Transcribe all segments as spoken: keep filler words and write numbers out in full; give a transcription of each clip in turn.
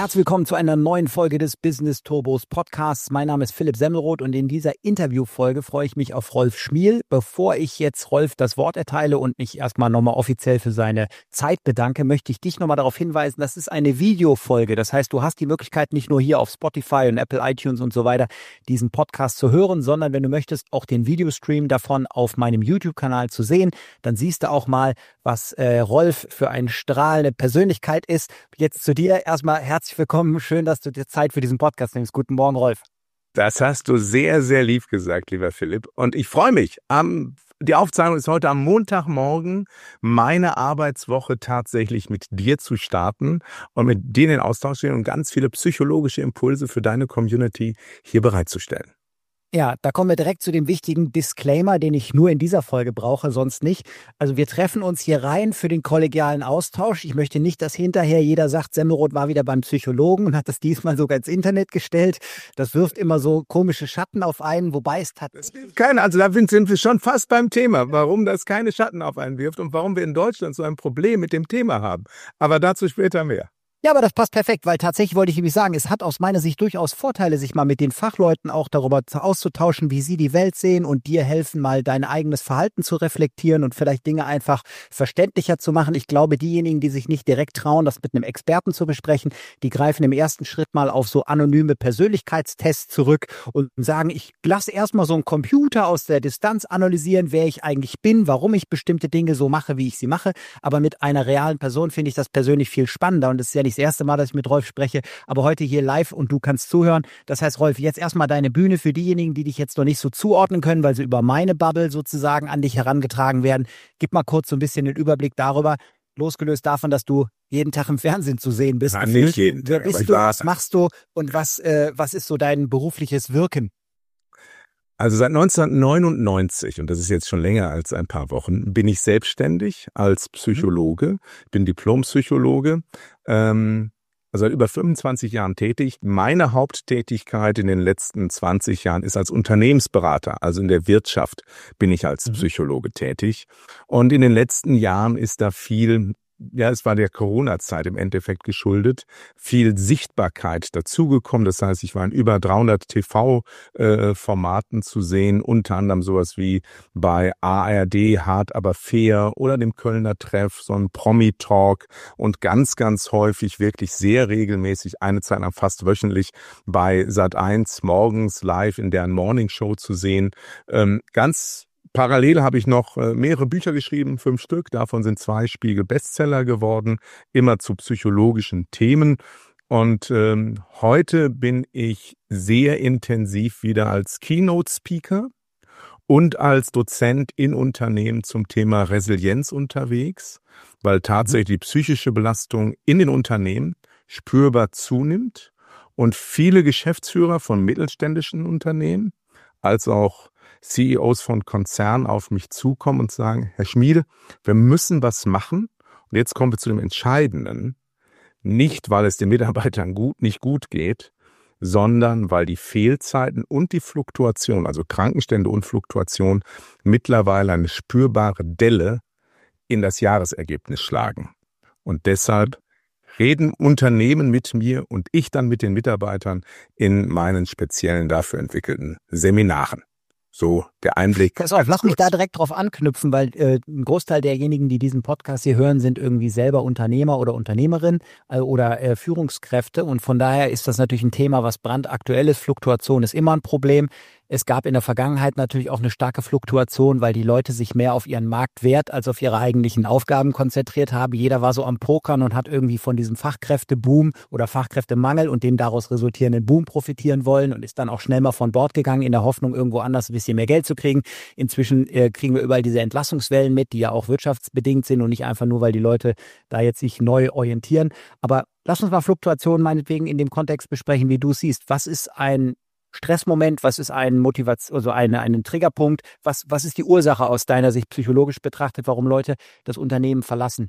Herzlich willkommen zu einer neuen Folge des Business Turbos Podcasts. Mein Name ist Philipp Semmelroth und in dieser Interviewfolge freue ich mich auf Rolf Schmiel. Bevor ich jetzt Rolf das Wort erteile und mich erstmal nochmal offiziell für seine Zeit bedanke, möchte ich dich nochmal darauf hinweisen, das ist eine Videofolge. Das heißt, du hast die Möglichkeit, nicht nur hier auf Spotify und Apple iTunes und so weiter diesen Podcast zu hören, sondern wenn du möchtest, auch den Videostream davon auf meinem YouTube-Kanal zu sehen. Dann siehst du auch mal, was äh, Rolf für eine strahlende Persönlichkeit ist. Jetzt zu dir erstmal herzlich willkommen. Schön, dass du dir Zeit für diesen Podcast nimmst. Guten Morgen, Rolf. Das hast du sehr, sehr lieb gesagt, lieber Philipp. Und ich freue mich. Um, die Aufzeichnung ist heute am Montagmorgen, meine Arbeitswoche tatsächlich mit dir zu starten und mit dir in den Austausch zu gehen und ganz viele psychologische Impulse für deine Community hier bereitzustellen. Ja, da kommen wir direkt zu dem wichtigen Disclaimer, den ich nur in dieser Folge brauche, sonst nicht. Also wir treffen uns hier rein für den kollegialen Austausch. Ich möchte nicht, dass hinterher jeder sagt, Semmelroth war wieder beim Psychologen und hat das diesmal sogar ins Internet gestellt. Das wirft immer so komische Schatten auf einen, wobei es tatsächlich... Keine, also da sind wir schon fast beim Thema, warum das keine Schatten auf einen wirft und warum wir in Deutschland so ein Problem mit dem Thema haben. Aber dazu später mehr. Ja, aber das passt perfekt, weil tatsächlich wollte ich nämlich sagen, es hat aus meiner Sicht durchaus Vorteile, sich mal mit den Fachleuten auch darüber auszutauschen, wie sie die Welt sehen und dir helfen, mal dein eigenes Verhalten zu reflektieren und vielleicht Dinge einfach verständlicher zu machen. Ich glaube, diejenigen, die sich nicht direkt trauen, das mit einem Experten zu besprechen, die greifen im ersten Schritt mal auf so anonyme Persönlichkeitstests zurück und sagen, ich lasse erstmal so einen Computer aus der Distanz analysieren, wer ich eigentlich bin, warum ich bestimmte Dinge so mache, wie ich sie mache. Aber mit einer realen Person finde ich das persönlich viel spannender und es ist ja nicht das erste Mal, dass ich mit Rolf spreche, aber heute hier live und du kannst zuhören. Das heißt, Rolf, jetzt erstmal deine Bühne für diejenigen, die dich jetzt noch nicht so zuordnen können, weil sie über meine Bubble sozusagen an dich herangetragen werden. Gib mal kurz so ein bisschen den Überblick darüber, losgelöst davon, dass du jeden Tag im Fernsehen zu sehen bist. Nein, nicht jeden Wer Tag, bist du, was machst du und was, äh, was ist so dein berufliches Wirken? Also seit neunzehnhundertneunundneunzig, und das ist jetzt schon länger als ein paar Wochen, bin ich selbstständig als Psychologe, bin Diplompsychologe, ähm, also seit über fünfundzwanzig Jahren tätig. Meine Haupttätigkeit in den letzten zwanzig Jahren ist als Unternehmensberater, also in der Wirtschaft bin ich als Psychologe tätig. Und in den letzten Jahren ist da viel... Ja, es war der Corona-Zeit im Endeffekt geschuldet, viel Sichtbarkeit dazugekommen. Das heißt, ich war in über dreihundert T V-Formaten zu sehen, unter anderem sowas wie bei A R D, Hart aber fair oder dem Kölner Treff, so ein Promi-Talk und ganz, ganz häufig, wirklich sehr regelmäßig, eine Zeit lang fast wöchentlich bei Sat eins morgens live in deren Morningshow zu sehen. Ähm, ganz Parallel habe ich noch mehrere Bücher geschrieben, fünf Stück, davon sind zwei Spiegel-Bestseller geworden, immer zu psychologischen Themen. Und ähm, heute bin ich sehr intensiv wieder als Keynote-Speaker und als Dozent in Unternehmen zum Thema Resilienz unterwegs, weil tatsächlich die psychische Belastung in den Unternehmen spürbar zunimmt und viele Geschäftsführer von mittelständischen Unternehmen als auch C E Os von Konzernen auf mich zukommen und sagen, Herr Schmiede, wir müssen was machen. Und jetzt kommen wir zu dem Entscheidenden. Nicht, weil es den Mitarbeitern gut, nicht gut geht, sondern weil die Fehlzeiten und die Fluktuation, also Krankenstände und Fluktuation, mittlerweile eine spürbare Delle in das Jahresergebnis schlagen. Und deshalb reden Unternehmen mit mir und ich dann mit den Mitarbeitern in meinen speziellen dafür entwickelten Seminaren. So, der Einblick. Pass auf, lass mich da direkt drauf anknüpfen, weil äh, ein Großteil derjenigen, die diesen Podcast hier hören, sind irgendwie selber Unternehmer oder Unternehmerin äh, oder äh, Führungskräfte. Und von daher ist das natürlich ein Thema, was brandaktuell ist. Fluktuation ist immer ein Problem. Es gab in der Vergangenheit natürlich auch eine starke Fluktuation, weil die Leute sich mehr auf ihren Marktwert als auf ihre eigentlichen Aufgaben konzentriert haben. Jeder war so am Pokern und hat irgendwie von diesem Fachkräfteboom oder Fachkräftemangel und dem daraus resultierenden Boom profitieren wollen und ist dann auch schnell mal von Bord gegangen in der Hoffnung, irgendwo anders ein bisschen mehr Geld zu kriegen. Inzwischen äh, kriegen wir überall diese Entlassungswellen mit, die ja auch wirtschaftsbedingt sind und nicht einfach nur, weil die Leute da jetzt sich neu orientieren. Aber lass uns mal Fluktuationen meinetwegen in dem Kontext besprechen, wie du es siehst. Was ist ein Stressmoment, was ist ein Motivation, also eine, einen Triggerpunkt, was, was ist die Ursache aus deiner Sicht psychologisch betrachtet, warum Leute das Unternehmen verlassen?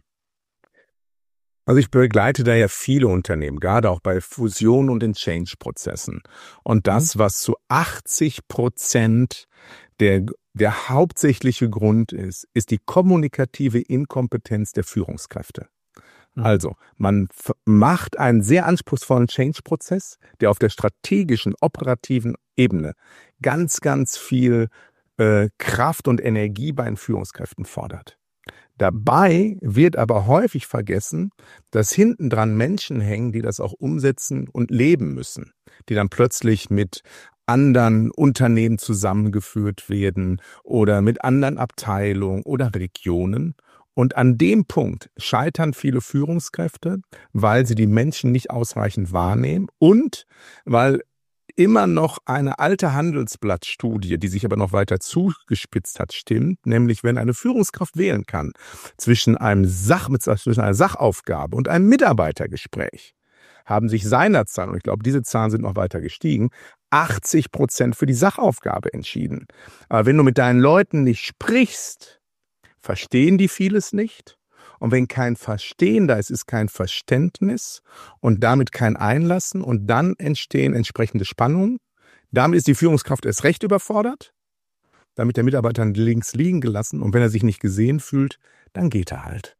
Also ich begleite da ja viele Unternehmen, gerade auch bei Fusion- und in Change-Prozessen. Und das, was zu achtzig Prozent der, der hauptsächliche Grund ist, ist die kommunikative Inkompetenz der Führungskräfte. Also, man f- macht einen sehr anspruchsvollen Change-Prozess, der auf der strategischen, operativen Ebene ganz, ganz viel äh, Kraft und Energie bei den Führungskräften fordert. Dabei wird aber häufig vergessen, dass hinten dran Menschen hängen, die das auch umsetzen und leben müssen, die dann plötzlich mit anderen Unternehmen zusammengeführt werden oder mit anderen Abteilungen oder Regionen. Und an dem Punkt scheitern viele Führungskräfte, weil sie die Menschen nicht ausreichend wahrnehmen und weil immer noch eine alte Handelsblattstudie, die sich aber noch weiter zugespitzt hat, stimmt, nämlich wenn eine Führungskraft wählen kann zwischen einem Sach, zwischen einer Sachaufgabe und einem Mitarbeitergespräch, haben sich seinerzeit, und ich glaube, diese Zahlen sind noch weiter gestiegen, achtzig Prozent für die Sachaufgabe entschieden. Aber wenn du mit deinen Leuten nicht sprichst, verstehen die vieles nicht. Und wenn kein Verstehen da ist, ist kein Verständnis und damit kein Einlassen und dann entstehen entsprechende Spannungen. Damit ist die Führungskraft erst recht überfordert, damit der Mitarbeiter links liegen gelassen und wenn er sich nicht gesehen fühlt, dann geht er halt.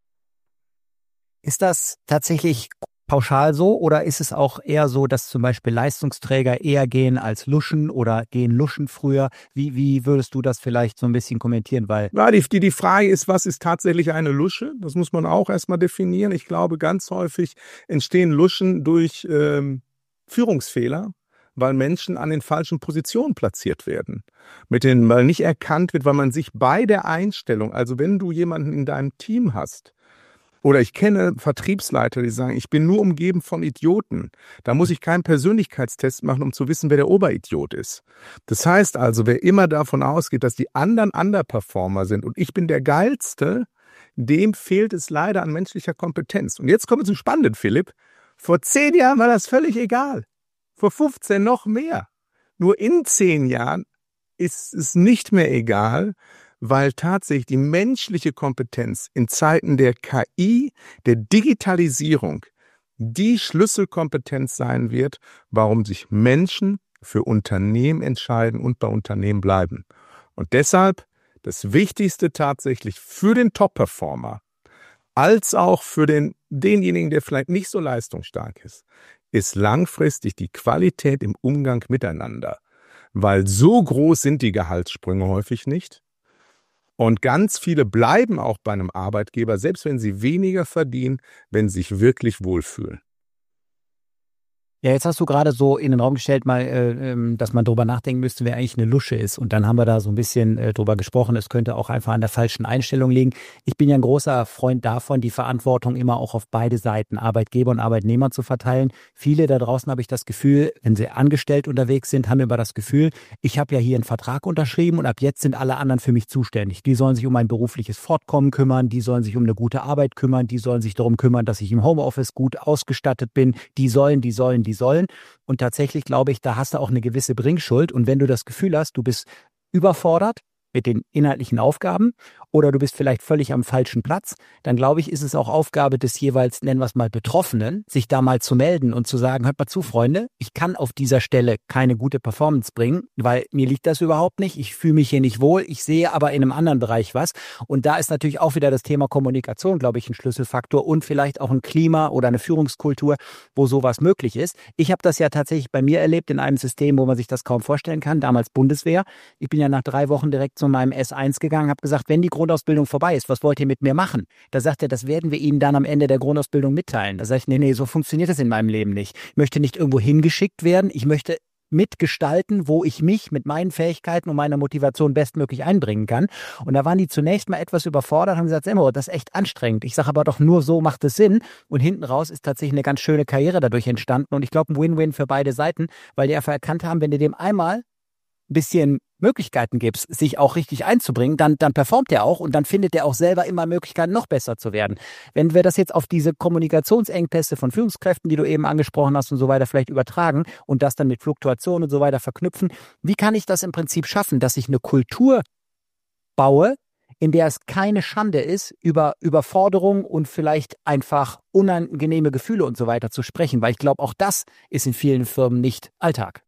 Ist das tatsächlich pauschal so oder ist es auch eher so, dass zum Beispiel Leistungsträger eher gehen als Luschen oder gehen Luschen früher? Wie, wie würdest du das vielleicht so ein bisschen kommentieren? Weil Ja, die, die, die Frage ist, was ist tatsächlich eine Lusche? Das muss man auch erstmal definieren. Ich glaube, ganz häufig entstehen Luschen durch ähm, Führungsfehler, weil Menschen an den falschen Positionen platziert werden. Mit den, weil nicht erkannt wird, weil man sich bei der Einstellung, also wenn du jemanden in deinem Team hast, oder ich kenne Vertriebsleiter, die sagen, ich bin nur umgeben von Idioten. Da muss ich keinen Persönlichkeitstest machen, um zu wissen, wer der Oberidiot ist. Das heißt also, wer immer davon ausgeht, dass die anderen Underperformer sind und ich bin der Geilste, dem fehlt es leider an menschlicher Kompetenz. Und jetzt kommen wir zum Spannenden, Philipp. Vor zehn Jahren war das völlig egal. Vor fünfzehn noch mehr. Nur in zehn Jahren ist es nicht mehr egal, weil tatsächlich die menschliche Kompetenz in Zeiten der K I, der Digitalisierung, die Schlüsselkompetenz sein wird, warum sich Menschen für Unternehmen entscheiden und bei Unternehmen bleiben. Und deshalb das Wichtigste tatsächlich für den Top-Performer, als auch für den, denjenigen, der vielleicht nicht so leistungsstark ist, ist langfristig die Qualität im Umgang miteinander. Weil so groß sind die Gehaltssprünge häufig nicht. Und ganz viele bleiben auch bei einem Arbeitgeber, selbst wenn sie weniger verdienen, wenn sie sich wirklich wohlfühlen. Ja, jetzt hast du gerade so in den Raum gestellt, mal, äh, dass man drüber nachdenken müsste, wer eigentlich eine Lusche ist. Und dann haben wir da so ein bisschen äh, drüber gesprochen, es könnte auch einfach an der falschen Einstellung liegen. Ich bin ja ein großer Freund davon, die Verantwortung immer auch auf beide Seiten, Arbeitgeber und Arbeitnehmer zu verteilen. Viele da draußen habe ich das Gefühl, wenn sie angestellt unterwegs sind, haben immer das Gefühl, ich habe ja hier einen Vertrag unterschrieben und ab jetzt sind alle anderen für mich zuständig. Die sollen sich um mein berufliches Fortkommen kümmern, die sollen sich um eine gute Arbeit kümmern, die sollen sich darum kümmern, dass ich im Homeoffice gut ausgestattet bin, die sollen, die sollen, die sollen. Und tatsächlich glaube ich, da hast du auch eine gewisse Bringschuld. Und wenn du das Gefühl hast, du bist überfordert mit den inhaltlichen Aufgaben oder du bist vielleicht völlig am falschen Platz, dann glaube ich, ist es auch Aufgabe des jeweils, nennen wir es mal, Betroffenen, sich da mal zu melden und zu sagen, hört mal zu, Freunde, ich kann auf dieser Stelle keine gute Performance bringen, weil mir liegt das überhaupt nicht, ich fühle mich hier nicht wohl, ich sehe aber in einem anderen Bereich was. Und da ist natürlich auch wieder das Thema Kommunikation, glaube ich, ein Schlüsselfaktor und vielleicht auch ein Klima oder eine Führungskultur, wo sowas möglich ist. Ich habe das ja tatsächlich bei mir erlebt in einem System, wo man sich das kaum vorstellen kann, damals Bundeswehr. Ich bin ja nach drei Wochen direkt zu meinem S eins gegangen, habe gesagt, wenn die Grundausbildung vorbei ist, was wollt ihr mit mir machen? Da sagt er, das werden wir Ihnen dann am Ende der Grundausbildung mitteilen. Da sage ich, nee, nee, so funktioniert das in meinem Leben nicht. Ich möchte nicht irgendwo hingeschickt werden, ich möchte mitgestalten, wo ich mich mit meinen Fähigkeiten und meiner Motivation bestmöglich einbringen kann. Und da waren die zunächst mal etwas überfordert, haben gesagt, Semmo, das ist echt anstrengend. Ich sage aber doch, nur so macht es Sinn. Und hinten raus ist tatsächlich eine ganz schöne Karriere dadurch entstanden. Und ich glaube, ein Win-Win für beide Seiten, weil die einfach erkannt haben, wenn du dem einmal ein bisschen Möglichkeiten gibst, sich auch richtig einzubringen, dann, dann performt er auch und dann findet er auch selber immer Möglichkeiten, noch besser zu werden. Wenn wir das jetzt auf diese Kommunikationsengpässe von Führungskräften, die du eben angesprochen hast und so weiter, vielleicht übertragen und das dann mit Fluktuationen und so weiter verknüpfen, wie kann ich das im Prinzip schaffen, dass ich eine Kultur baue, in der es keine Schande ist, über Überforderung und vielleicht einfach unangenehme Gefühle und so weiter zu sprechen, weil ich glaube, auch das ist in vielen Firmen nicht Alltag.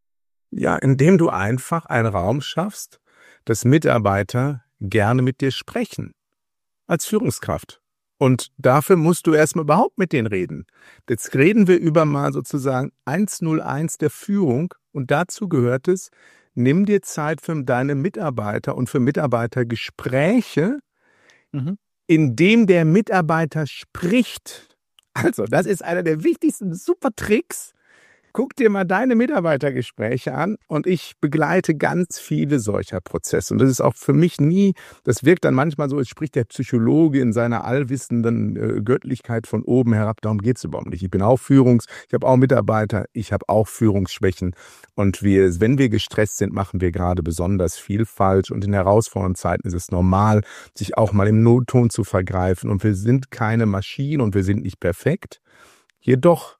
Ja, indem du einfach einen Raum schaffst, dass Mitarbeiter gerne mit dir sprechen. Als Führungskraft. Und dafür musst du erstmal überhaupt mit denen reden. Jetzt reden wir über mal sozusagen eins null eins der Führung und dazu gehört es, nimm dir Zeit für deine Mitarbeiter und für Mitarbeitergespräche, mhm. indem der Mitarbeiter spricht. Also, das ist einer der wichtigsten super Tricks. Guck dir mal deine Mitarbeitergespräche an und ich begleite ganz viele solcher Prozesse. Und das ist auch für mich nie, das wirkt dann manchmal so, als spricht der Psychologe in seiner allwissenden äh, Göttlichkeit von oben herab. Darum geht es überhaupt nicht. Ich bin auch Führungs-, ich habe auch Mitarbeiter, ich habe auch Führungsschwächen. Und wir, wenn wir gestresst sind, machen wir gerade besonders viel falsch. Und in herausfordernden Zeiten ist es normal, sich auch mal im Notton zu vergreifen. Und wir sind keine Maschinen und wir sind nicht perfekt. Jedoch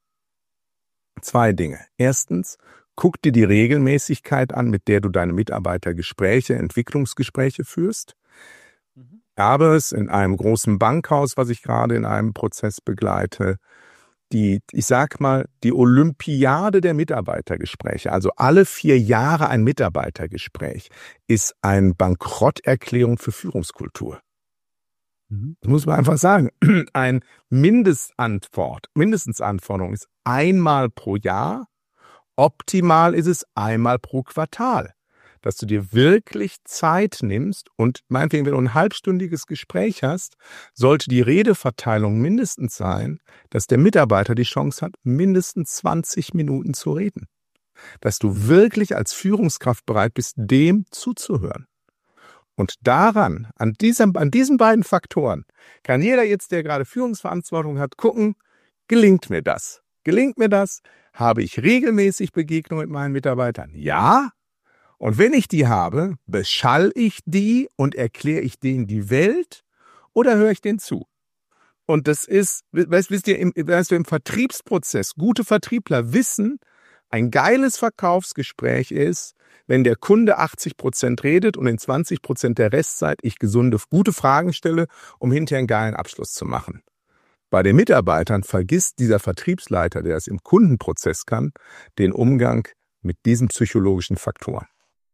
zwei Dinge. Erstens, guck dir die Regelmäßigkeit an, mit der du deine Mitarbeitergespräche, Entwicklungsgespräche führst. Mhm. Ich habe es in einem großen Bankhaus, was ich gerade in einem Prozess begleite, die, ich sag mal, die Olympiade der Mitarbeitergespräche, also alle vier Jahre ein Mitarbeitergespräch, ist eine Bankrotterklärung für Führungskultur. Das muss man einfach sagen. Ein Mindestantwort, mindestens Anforderung ist einmal pro Jahr. Optimal ist es einmal pro Quartal. Dass du dir wirklich Zeit nimmst und meinetwegen, wenn du ein halbstündiges Gespräch hast, sollte die Redeverteilung mindestens sein, dass der Mitarbeiter die Chance hat, mindestens zwanzig Minuten zu reden. Dass du wirklich als Führungskraft bereit bist, dem zuzuhören. Und daran, an diesem, an diesen beiden Faktoren, kann jeder jetzt, der gerade Führungsverantwortung hat, gucken, gelingt mir das? Gelingt mir das? Habe ich regelmäßig Begegnungen mit meinen Mitarbeitern? Ja. Und wenn ich die habe, beschall ich die und erkläre ich denen die Welt oder höre ich denen zu? Und das ist, weißt, wisst ihr, im, weißt du, im Vertriebsprozess, gute Vertriebler wissen, ein geiles Verkaufsgespräch ist, wenn der Kunde achtzig Prozent redet und in zwanzig Prozent der Restzeit ich gesunde, gute Fragen stelle, um hinterher einen geilen Abschluss zu machen. Bei den Mitarbeitern vergisst dieser Vertriebsleiter, der es im Kundenprozess kann, den Umgang mit diesen psychologischen Faktoren.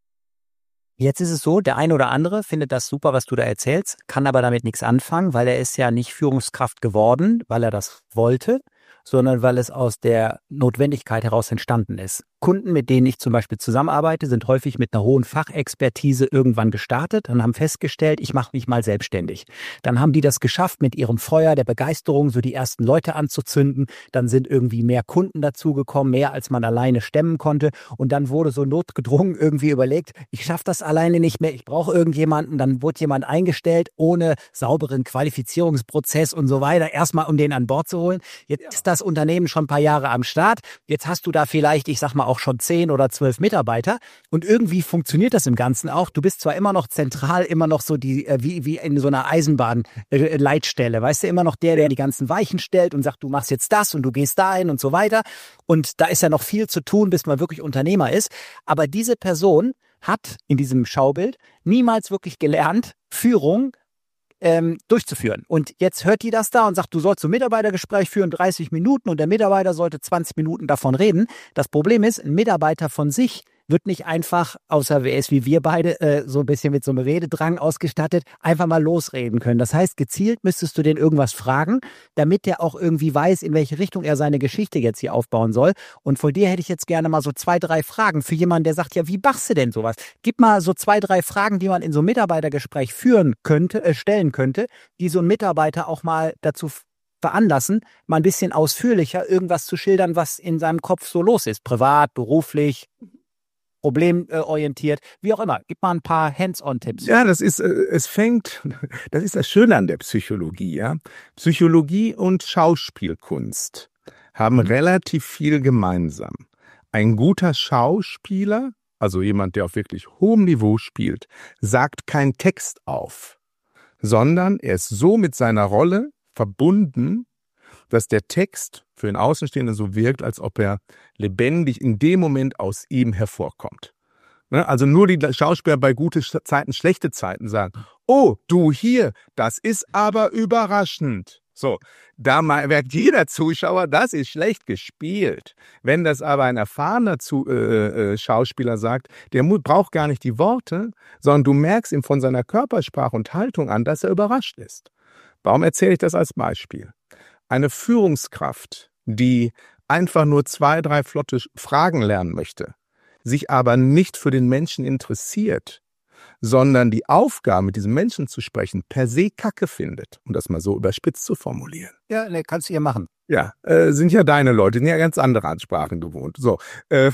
Jetzt ist es so, der eine oder andere findet das super, was du da erzählst, kann aber damit nichts anfangen, weil er ist ja nicht Führungskraft geworden, weil er das wollte, sondern weil es aus der Notwendigkeit heraus entstanden ist. Kunden, mit denen ich zum Beispiel zusammenarbeite, sind häufig mit einer hohen Fachexpertise irgendwann gestartet und haben festgestellt, ich mache mich mal selbstständig. Dann haben die das geschafft, mit ihrem Feuer der Begeisterung so die ersten Leute anzuzünden. Dann sind irgendwie mehr Kunden dazugekommen, mehr als man alleine stemmen konnte. Und dann wurde so notgedrungen irgendwie überlegt, ich schaffe das alleine nicht mehr, ich brauche irgendjemanden. Dann wurde jemand eingestellt, ohne sauberen Qualifizierungsprozess und so weiter, erstmal um den an Bord zu holen. Jetzt ist das Unternehmen schon ein paar Jahre am Start. Jetzt hast du da vielleicht, ich sag mal, auch schon zehn oder zwölf Mitarbeiter und irgendwie funktioniert das im Ganzen auch. Du bist zwar immer noch zentral, immer noch so die, wie, wie in so einer Eisenbahnleitstelle, weißt du, immer noch der, der die ganzen Weichen stellt und sagt, du machst jetzt das und du gehst dahin und so weiter. Und da ist ja noch viel zu tun, bis man wirklich Unternehmer ist. Aber diese Person hat in diesem Schaubild niemals wirklich gelernt, Führung Ähm, durchzuführen. Und jetzt hört die das da und sagt, du sollst so ein Mitarbeitergespräch führen, dreißig Minuten und der Mitarbeiter sollte zwanzig Minuten davon reden. Das Problem ist, ein Mitarbeiter von sich wird nicht einfach, außer wer ist wie wir beide, äh, so ein bisschen mit so einem Rededrang ausgestattet, einfach mal losreden können. Das heißt, gezielt müsstest du den irgendwas fragen, damit der auch irgendwie weiß, in welche Richtung er seine Geschichte jetzt hier aufbauen soll. Und von dir hätte ich jetzt gerne mal so zwei, drei Fragen für jemanden, der sagt, ja, wie machst du denn sowas? Gib mal so zwei, drei Fragen, die man in so einem Mitarbeitergespräch führen könnte, äh, stellen könnte, die so ein Mitarbeiter auch mal dazu veranlassen, mal ein bisschen ausführlicher irgendwas zu schildern, was in seinem Kopf so los ist. Privat, beruflich, problemorientiert, wie auch immer. Gib mal ein paar Hands-on-Tipps. Ja, das ist, es fängt, das ist das Schöne an der Psychologie, ja. Psychologie und Schauspielkunst haben mhm. relativ viel gemeinsam. Ein guter Schauspieler, also jemand, der auf wirklich hohem Niveau spielt, sagt keinen Text auf, sondern er ist so mit seiner Rolle verbunden, dass der Text für den Außenstehenden so wirkt, als ob er lebendig in dem Moment aus ihm hervorkommt. Also nur die Schauspieler bei gute Zeiten, schlechte Zeiten sagen, oh, du hier, das ist aber überraschend. So, da merkt jeder Zuschauer, das ist schlecht gespielt. Wenn das aber ein erfahrener Zu- äh, äh, Schauspieler sagt, der braucht gar nicht die Worte, sondern du merkst ihm von seiner Körpersprache und Haltung an, dass er überrascht ist. Warum erzähle ich das als Beispiel? Eine Führungskraft, die einfach nur zwei, drei flotte Fragen lernen möchte, sich aber nicht für den Menschen interessiert, sondern die Aufgabe, mit diesem Menschen zu sprechen, per se Kacke findet, um das mal so überspitzt zu formulieren. Ja, ne, kannst du ihr machen. Ja, äh, sind ja deine Leute, sind ja ganz andere Ansprachen gewohnt. So, äh,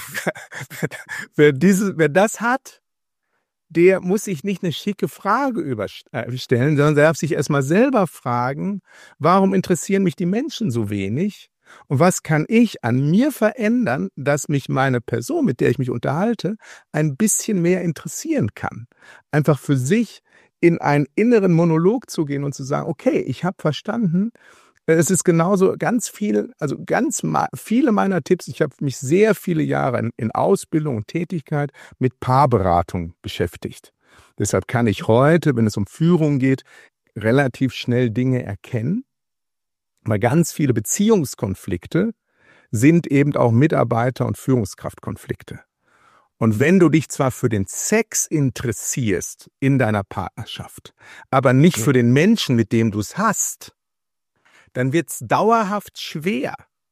wer, diese, wer das hat, der muss sich nicht eine schicke Frage überstellen, sondern der darf sich erstmal selber fragen, warum interessieren mich die Menschen so wenig? Und was kann ich an mir verändern, dass mich meine Person, mit der ich mich unterhalte, ein bisschen mehr interessieren kann? Einfach für sich in einen inneren Monolog zu gehen und zu sagen, okay, ich habe verstanden, es ist genauso ganz viel, also ganz viele meiner Tipps, ich habe mich sehr viele Jahre in, in Ausbildung und Tätigkeit mit Paarberatung beschäftigt. Deshalb kann ich heute, wenn es um Führung geht, relativ schnell Dinge erkennen. Weil ganz viele Beziehungskonflikte sind eben auch Mitarbeiter- und Führungskraftkonflikte. Und wenn du dich zwar für den Sex interessierst in deiner Partnerschaft, aber nicht für den Menschen, mit dem du es hast, dann wird es dauerhaft schwer.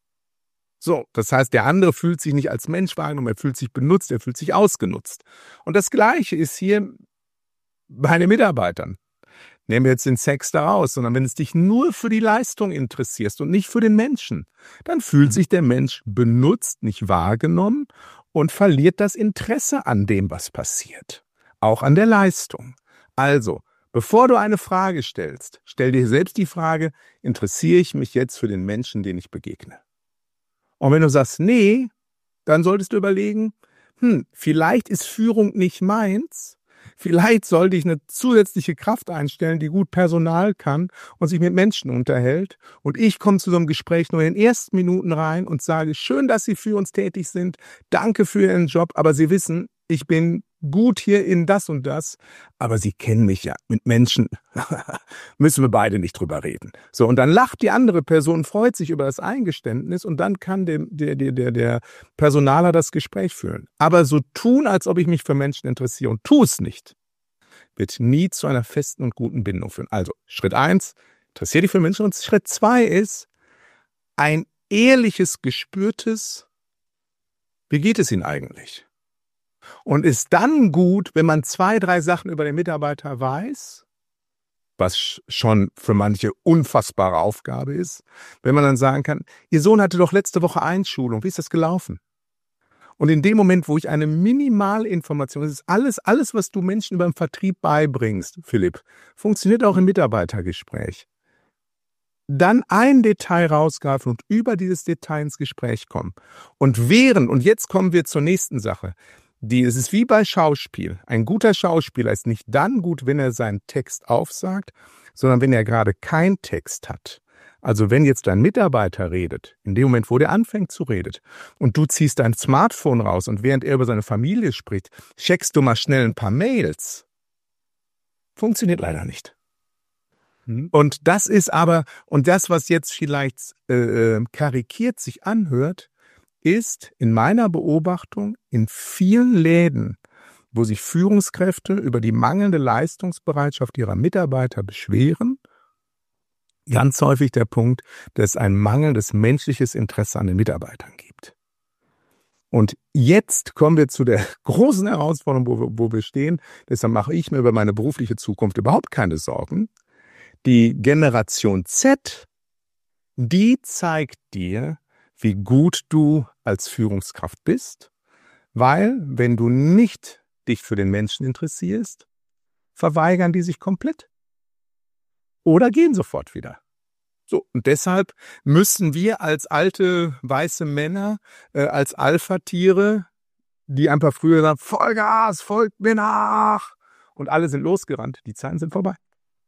So, das heißt, der andere fühlt sich nicht als Mensch wahrgenommen, er fühlt sich benutzt, er fühlt sich ausgenutzt. Und das Gleiche ist hier bei den Mitarbeitern. Nehmen wir jetzt den Sex da raus, sondern wenn es dich nur für die Leistung interessierst und nicht für den Menschen, dann fühlt sich der Mensch benutzt, nicht wahrgenommen und verliert das Interesse an dem, was passiert. Auch an der Leistung. Also, bevor du eine Frage stellst, stell dir selbst die Frage, interessiere ich mich jetzt für den Menschen, den ich begegne? Und wenn du sagst, nee, dann solltest du überlegen, hm, vielleicht ist Führung nicht meins. Vielleicht sollte ich eine zusätzliche Kraft einstellen, die gut Personal kann und sich mit Menschen unterhält. Und ich komme zu so einem Gespräch nur in den ersten Minuten rein und sage, schön, dass Sie für uns tätig sind. Danke für Ihren Job. Aber Sie wissen, ich bin gut hier in das und das. Aber Sie kennen mich ja. Mit Menschen müssen wir beide nicht drüber reden. So, und dann lacht die andere Person, freut sich über das Eingeständnis und dann kann dem, der, der, der, der Personaler das Gespräch führen. Aber so tun, als ob ich mich für Menschen interessiere und tu es nicht, wird nie zu einer festen und guten Bindung führen. Also, Schritt eins, interessiere dich für Menschen. Und Schritt zwei ist ein ehrliches, gespürtes, wie geht es Ihnen eigentlich? Und ist dann gut, wenn man zwei, drei Sachen über den Mitarbeiter weiß, was schon für manche unfassbare Aufgabe ist, wenn man dann sagen kann, Ihr Sohn hatte doch letzte Woche Einschulung, wie ist das gelaufen? Und in dem Moment, wo ich eine Minimalinformation, das ist alles, alles, was du Menschen über den Vertrieb beibringst, Philipp, funktioniert auch im Mitarbeitergespräch. Dann ein Detail rausgreifen und über dieses Detail ins Gespräch kommen. Und während, und jetzt kommen wir zur nächsten Sache, die, es ist wie bei Schauspiel. Ein guter Schauspieler ist nicht dann gut, wenn er seinen Text aufsagt, sondern wenn er gerade keinen Text hat. Also wenn jetzt dein Mitarbeiter redet, in dem Moment, wo der anfängt zu reden, und du ziehst dein Smartphone raus und während er über seine Familie spricht, checkst du mal schnell ein paar Mails. Funktioniert leider nicht. Hm. Und das ist aber, und das, was jetzt vielleicht äh, karikiert sich anhört, ist in meiner Beobachtung in vielen Läden, wo sich Führungskräfte über die mangelnde Leistungsbereitschaft ihrer Mitarbeiter beschweren, ganz häufig der Punkt, dass es ein mangelndes menschliches Interesse an den Mitarbeitern gibt. Und jetzt kommen wir zu der großen Herausforderung, wo wir, wo wir stehen. Deshalb mache ich mir über meine berufliche Zukunft überhaupt keine Sorgen. Die Generation Z, die zeigt dir, wie gut du als Führungskraft bist, weil, wenn du nicht dich für den Menschen interessierst, verweigern die sich komplett oder gehen sofort wieder. So, und deshalb müssen wir als alte weiße Männer, äh, als Alpha-Tiere, die einfach früher sagen, Vollgas, folgt mir nach, und alle sind losgerannt, die Zeiten sind vorbei.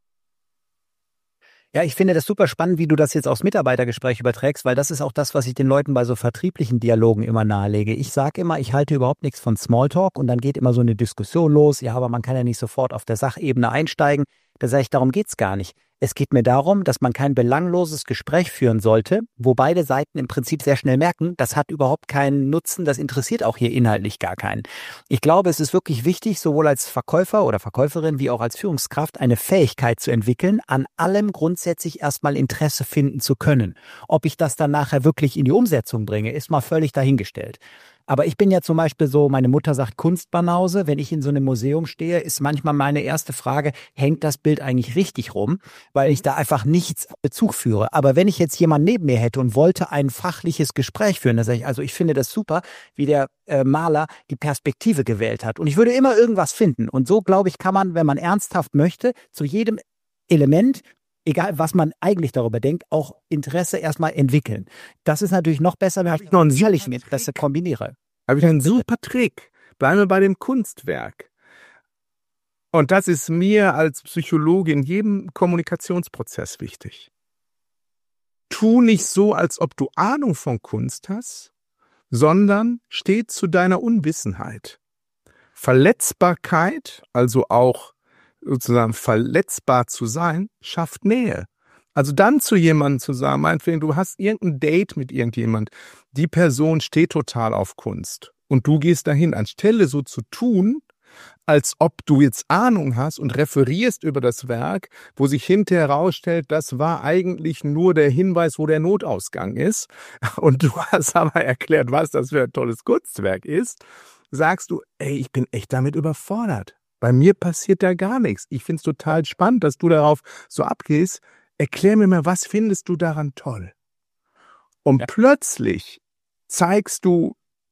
Ja, ich finde das super spannend, wie du das jetzt aufs Mitarbeitergespräch überträgst, weil das ist auch das, was ich den Leuten bei so vertrieblichen Dialogen immer nahelege. Ich sage immer, ich halte überhaupt nichts von Smalltalk und dann geht immer so eine Diskussion los. Ja, aber man kann ja nicht sofort auf der Sachebene einsteigen. Da sage ich, darum geht's gar nicht. Es geht mir darum, dass man kein belangloses Gespräch führen sollte, wo beide Seiten im Prinzip sehr schnell merken, das hat überhaupt keinen Nutzen, das interessiert auch hier inhaltlich gar keinen. Ich glaube, es ist wirklich wichtig, sowohl als Verkäufer oder Verkäuferin wie auch als Führungskraft eine Fähigkeit zu entwickeln, an allem grundsätzlich erstmal Interesse finden zu können. Ob ich das dann nachher wirklich in die Umsetzung bringe, ist mal völlig dahingestellt. Aber ich bin ja zum Beispiel so, meine Mutter sagt Kunstbanause. Wenn ich in so einem Museum stehe, ist manchmal meine erste Frage, hängt das Bild eigentlich richtig rum? Weil ich da einfach nichts Bezug führe. Aber wenn ich jetzt jemanden neben mir hätte und wollte ein fachliches Gespräch führen, dann sage ich, also ich finde das super, wie der äh, Maler die Perspektive gewählt hat. Und ich würde immer irgendwas finden. Und so, glaube ich, kann man, wenn man ernsthaft möchte, zu jedem Element, egal was man eigentlich darüber denkt, auch Interesse erstmal entwickeln. Das ist natürlich noch besser, wenn ich noch ein sicherliches Interesse kombiniere. Habe ich einen super Trick. Bleiben wir bei dem Kunstwerk. Und das ist mir als Psychologe in jedem Kommunikationsprozess wichtig. Tu nicht so, als ob du Ahnung von Kunst hast, sondern steh zu deiner Unwissenheit. Verletzbarkeit, also auch sozusagen verletzbar zu sein, schafft Nähe. Also dann zu jemandem zu sagen, meinetwegen, du hast irgendein Date mit irgendjemand, die Person steht total auf Kunst und du gehst dahin, anstelle so zu tun, als ob du jetzt Ahnung hast und referierst über das Werk, wo sich hinterher herausstellt, das war eigentlich nur der Hinweis, wo der Notausgang ist und du hast aber erklärt, was das für ein tolles Kunstwerk ist, sagst du, ey, ich bin echt damit überfordert. Bei mir passiert da gar nichts. Ich finde es total spannend, dass du darauf so abgehst. Erklär mir mal, was findest du daran toll? Und ja. Plötzlich zeigst du,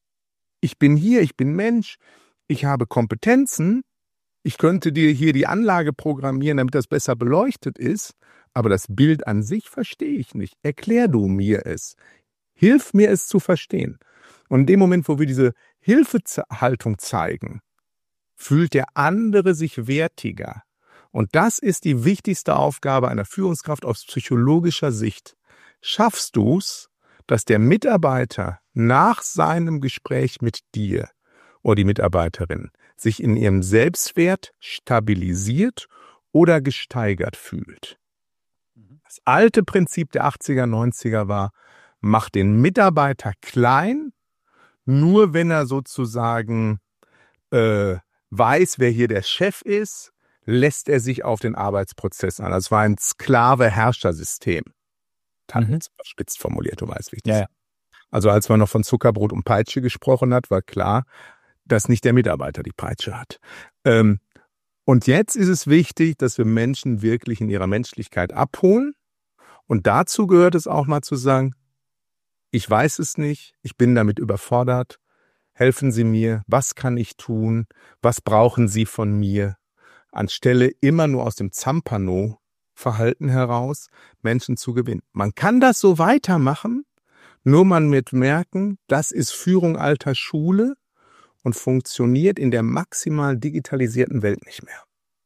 ich bin hier, ich bin Mensch, ich habe Kompetenzen, ich könnte dir hier die Anlage programmieren, damit das besser beleuchtet ist, aber das Bild an sich verstehe ich nicht. Erklär du mir es. Hilf mir es zu verstehen. Und in dem Moment, wo wir diese Hilfehaltung zeigen, fühlt der andere sich wertiger. Und das ist die wichtigste Aufgabe einer Führungskraft aus psychologischer Sicht. Schaffst du es, dass der Mitarbeiter nach seinem Gespräch mit dir oder die Mitarbeiterin sich in ihrem Selbstwert stabilisiert oder gesteigert fühlt? Das alte Prinzip der achtziger, neunziger war, mach den Mitarbeiter klein, nur wenn er sozusagen äh, weiß, wer hier der Chef ist, lässt er sich auf den Arbeitsprozess an. Das war ein Sklave-Herrscher-System. Mhm. Spitz formuliert, du weißt, wie ich das. Ja, ja. Also als man noch von Zuckerbrot und Peitsche gesprochen hat, war klar, dass nicht der Mitarbeiter die Peitsche hat. Ähm, und jetzt ist es wichtig, dass wir Menschen wirklich in ihrer Menschlichkeit abholen. Und dazu gehört es auch mal zu sagen, ich weiß es nicht, ich bin damit überfordert. Helfen Sie mir, was kann ich tun, was brauchen Sie von mir? Anstelle immer nur aus dem Zampano-Verhalten heraus Menschen zu gewinnen. Man kann das so weitermachen, nur man wird merken, das ist Führung alter Schule und funktioniert in der maximal digitalisierten Welt nicht mehr.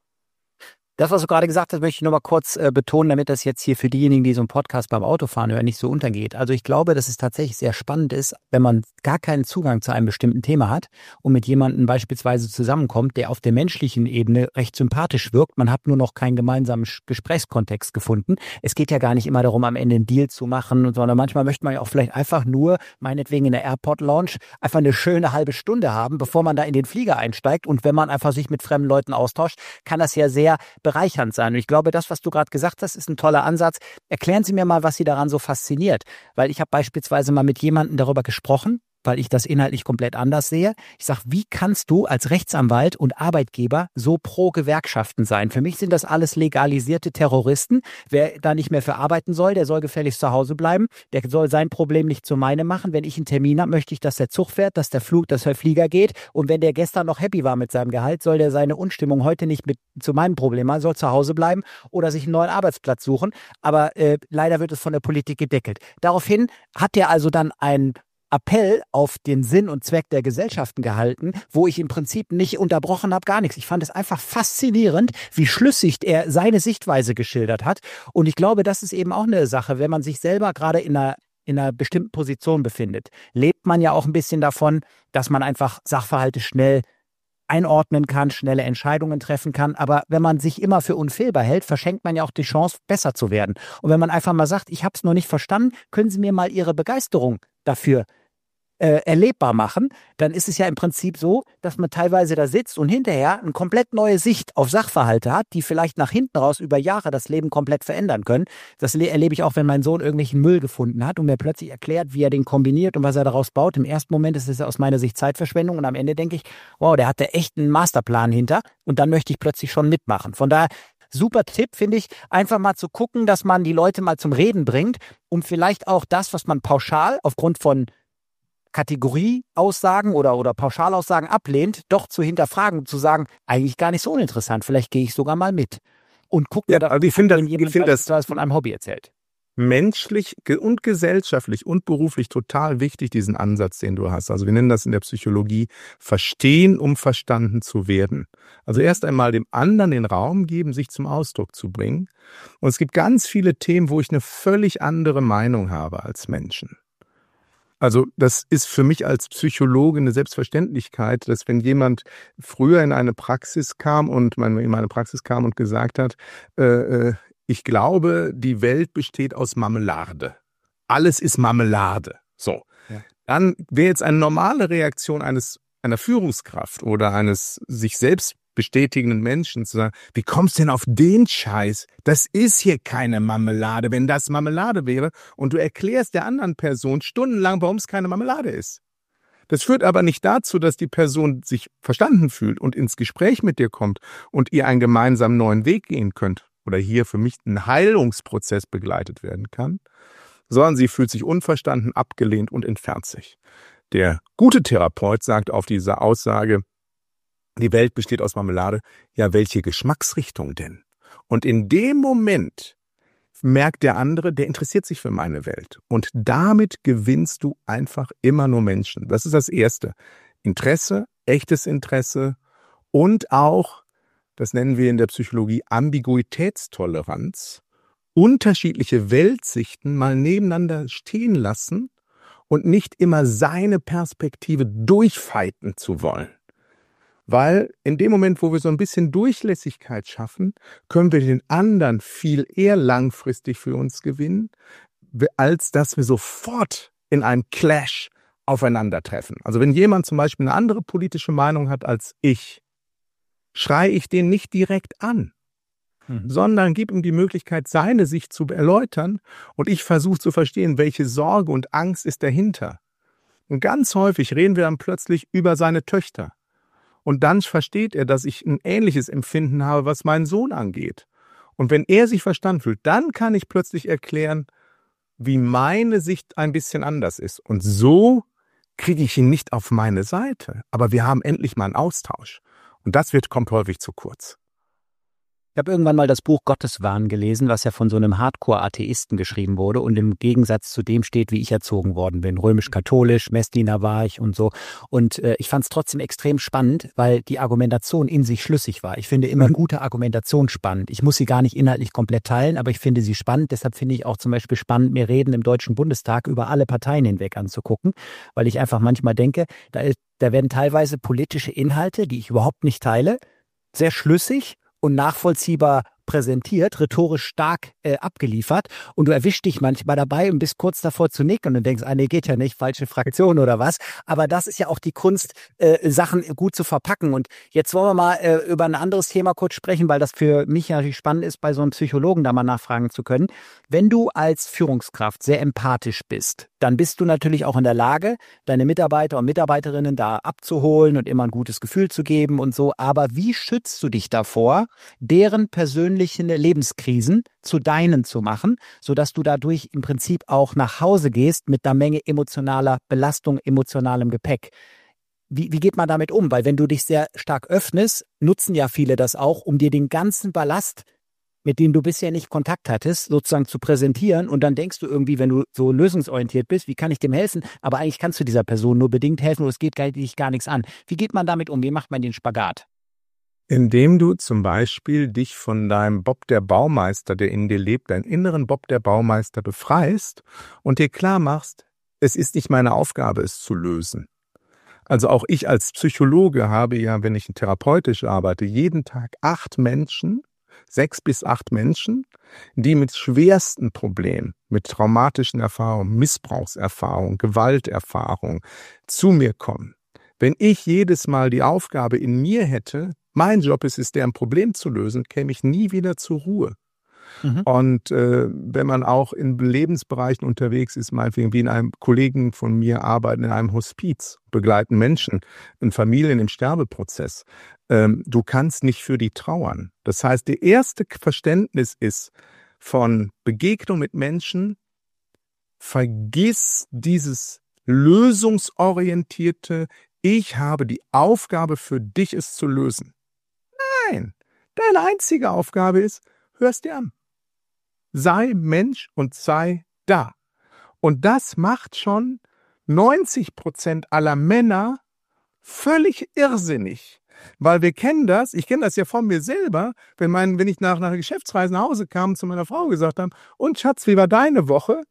Das, was du gerade gesagt hast, möchte ich nur mal kurz äh, betonen, damit das jetzt hier für diejenigen, die so einen Podcast beim Autofahren hören, nicht so untergeht. Also ich glaube, dass es tatsächlich sehr spannend ist, wenn man gar keinen Zugang zu einem bestimmten Thema hat und mit jemandem beispielsweise zusammenkommt, der auf der menschlichen Ebene recht sympathisch wirkt. Man hat nur noch keinen gemeinsamen Gesprächskontext gefunden. Es geht ja gar nicht immer darum, am Ende einen Deal zu machen, sondern manchmal möchte man ja auch vielleicht einfach nur, meinetwegen in der Airport Lounge, einfach eine schöne halbe Stunde haben, bevor man da in den Flieger einsteigt. Und wenn man einfach sich mit fremden Leuten austauscht, kann das ja sehr bereichernd sein. Und ich glaube, das, was du gerade gesagt hast, ist ein toller Ansatz. Erklären Sie mir mal, was Sie daran so fasziniert. Weil ich habe beispielsweise mal mit jemandem darüber gesprochen, weil ich das inhaltlich komplett anders sehe. Ich sage, wie kannst du als Rechtsanwalt und Arbeitgeber so pro Gewerkschaften sein? Für mich sind das alles legalisierte Terroristen. Wer da nicht mehr für arbeiten soll, der soll gefälligst zu Hause bleiben. Der soll sein Problem nicht zu meinem machen. Wenn ich einen Termin habe, möchte ich, dass der Zug fährt, dass der Flug, dass der Flieger geht. Und wenn der gestern noch happy war mit seinem Gehalt, soll der seine Unstimmung heute nicht mit zu meinem Problem machen, soll zu Hause bleiben oder sich einen neuen Arbeitsplatz suchen. Aber äh, leider wird es von der Politik gedeckelt. Daraufhin hat er also dann ein Appell auf den Sinn und Zweck der Gesellschaften gehalten, wo ich im Prinzip nicht unterbrochen habe, gar nichts. Ich fand es einfach faszinierend, wie schlüssig er seine Sichtweise geschildert hat. Und ich glaube, das ist eben auch eine Sache, wenn man sich selber gerade in einer in einer bestimmten Position befindet, lebt man ja auch ein bisschen davon, dass man einfach Sachverhalte schnell einordnen kann, schnelle Entscheidungen treffen kann. Aber wenn man sich immer für unfehlbar hält, verschenkt man ja auch die Chance, besser zu werden. Und wenn man einfach mal sagt, ich habe es noch nicht verstanden, können Sie mir mal Ihre Begeisterung dafür äh, erlebbar machen, dann ist es ja im Prinzip so, dass man teilweise da sitzt und hinterher eine komplett neue Sicht auf Sachverhalte hat, die vielleicht nach hinten raus über Jahre das Leben komplett verändern können. Das le- erlebe ich auch, wenn mein Sohn irgendwelchen Müll gefunden hat und mir plötzlich erklärt, wie er den kombiniert und was er daraus baut. Im ersten Moment ist es aus meiner Sicht Zeitverschwendung und am Ende denke ich, wow, der hatte echt einen Masterplan hinter und dann möchte ich plötzlich schon mitmachen. Von daher super Tipp, finde ich, einfach mal zu gucken, dass man die Leute mal zum Reden bringt, um vielleicht auch das, was man pauschal aufgrund von Kategorieaussagen oder, oder Pauschalaussagen ablehnt, doch zu hinterfragen, zu sagen, eigentlich gar nicht so uninteressant, vielleicht gehe ich sogar mal mit. Und guck Ja, mir da, also ich finde das, wenn jemand ich finde das beispielsweise von einem Hobby erzählt. menschlich ge- und gesellschaftlich und beruflich total wichtig, diesen Ansatz, den du hast. Also wir nennen das in der Psychologie verstehen, um verstanden zu werden. Also erst einmal dem anderen den Raum geben, sich zum Ausdruck zu bringen. Und es gibt ganz viele Themen, wo ich eine völlig andere Meinung habe als Menschen. Also das ist für mich als Psychologe eine Selbstverständlichkeit, dass wenn jemand früher in eine Praxis kam und man in meine Praxis kam und gesagt hat, äh, äh, ich glaube, die Welt besteht aus Marmelade. Alles ist Marmelade. So. Ja. Dann wäre jetzt eine normale Reaktion eines einer Führungskraft oder eines sich selbst bestätigenden Menschen zu sagen, wie kommst du denn auf den Scheiß? Das ist hier keine Marmelade, wenn das Marmelade wäre. Und du erklärst der anderen Person stundenlang, warum es keine Marmelade ist. Das führt aber nicht dazu, dass die Person sich verstanden fühlt und ins Gespräch mit dir kommt und ihr einen gemeinsamen neuen Weg gehen könnt oder hier für mich ein Heilungsprozess begleitet werden kann, sondern sie fühlt sich unverstanden, abgelehnt und entfernt sich. Der gute Therapeut sagt auf diese Aussage, die Welt besteht aus Marmelade, ja, welche Geschmacksrichtung denn? Und in dem Moment merkt der andere, der interessiert sich für meine Welt. Und damit gewinnst du einfach immer nur Menschen. Das ist das Erste. Interesse, echtes Interesse und auch, das nennen wir in der Psychologie Ambiguitätstoleranz, unterschiedliche Weltsichten mal nebeneinander stehen lassen und nicht immer seine Perspektive durchfighten zu wollen. Weil in dem Moment, wo wir so ein bisschen Durchlässigkeit schaffen, können wir den anderen viel eher langfristig für uns gewinnen, als dass wir sofort in einem Clash aufeinandertreffen. Also wenn jemand zum Beispiel eine andere politische Meinung hat als ich, schreie ich den nicht direkt an, mhm. sondern gebe ihm die Möglichkeit, seine Sicht zu erläutern und ich versuche zu verstehen, welche Sorge und Angst ist dahinter. Und ganz häufig reden wir dann plötzlich über seine Töchter. Und dann versteht er, dass ich ein ähnliches Empfinden habe, was meinen Sohn angeht. Und wenn er sich verstanden fühlt, dann kann ich plötzlich erklären, wie meine Sicht ein bisschen anders ist. Und so kriege ich ihn nicht auf meine Seite. Aber wir haben endlich mal einen Austausch. Und das wird, kommt häufig zu kurz. Ich habe irgendwann mal das Buch Gotteswahn gelesen, was ja von so einem Hardcore-Atheisten geschrieben wurde und im Gegensatz zu dem steht, wie ich erzogen worden bin. Römisch-katholisch, Messdiener war ich und so. Und äh, ich fand es trotzdem extrem spannend, weil die Argumentation in sich schlüssig war. Ich finde immer mhm. gute Argumentation spannend. Ich muss sie gar nicht inhaltlich komplett teilen, aber ich finde sie spannend. Deshalb finde ich auch zum Beispiel spannend, mir Reden im Deutschen Bundestag über alle Parteien hinweg anzugucken, weil ich einfach manchmal denke, da, ist, da werden teilweise politische Inhalte, die ich überhaupt nicht teile, sehr schlüssig und nachvollziehbar präsentiert, rhetorisch stark äh, abgeliefert und du erwischst dich manchmal dabei und bist kurz davor zu nicken und denkst, ah nee, geht ja nicht, falsche Fraktion oder was. Aber das ist ja auch die Kunst, äh, Sachen gut zu verpacken. Und jetzt wollen wir mal äh, über ein anderes Thema kurz sprechen, weil das für mich natürlich spannend ist, bei so einem Psychologen da mal nachfragen zu können. Wenn du als Führungskraft sehr empathisch bist, dann bist du natürlich auch in der Lage, deine Mitarbeiter und Mitarbeiterinnen da abzuholen und immer ein gutes Gefühl zu geben und so. Aber wie schützt du dich davor, deren persönliche Lebenskrisen zu deinen zu machen, sodass du dadurch im Prinzip auch nach Hause gehst mit einer Menge emotionaler Belastung, emotionalem Gepäck? Wie, wie geht man damit um? Weil wenn du dich sehr stark öffnest, nutzen ja viele das auch, um dir den ganzen Ballast, mit dem du bisher nicht Kontakt hattest, sozusagen zu präsentieren. Und dann denkst du irgendwie, wenn du so lösungsorientiert bist, wie kann ich dem helfen? Aber eigentlich kannst du dieser Person nur bedingt helfen oder es geht dich gar nichts an. Wie geht man damit um? Wie macht man den Spagat? Indem du zum Beispiel dich von deinem Bob der Baumeister, der in dir lebt, deinen inneren Bob der Baumeister befreist und dir klar machst, es ist nicht meine Aufgabe, es zu lösen. Also auch ich als Psychologe habe ja, wenn ich therapeutisch arbeite, jeden Tag acht Menschen, sechs bis acht Menschen, die mit schwersten Problemen, mit traumatischen Erfahrungen, Missbrauchserfahrungen, Gewalterfahrungen zu mir kommen. Wenn ich jedes Mal die Aufgabe in mir hätte, mein Job ist es, deren Problem zu lösen, käme ich nie wieder zur Ruhe. Mhm. Und äh, wenn man auch in Lebensbereichen unterwegs ist, meinetwegen wie in einem Kollegen von mir arbeiten in einem Hospiz, begleiten Menschen in Familien im Sterbeprozess, ähm, du kannst nicht für die trauern. Das heißt, der erste Verständnis ist von Begegnung mit Menschen, vergiss dieses lösungsorientierte, ich habe die Aufgabe für dich, es zu lösen. Nein, deine einzige Aufgabe ist, hörst dir an. Sei Mensch und sei da. Und das macht schon neunzig Prozent aller Männer völlig irrsinnig. Weil wir kennen das, ich kenne das ja von mir selber, wenn, mein, wenn ich nach, nach einer Geschäftsreise nach Hause kam und zu meiner Frau gesagt habe, und Schatz, wie war deine Woche?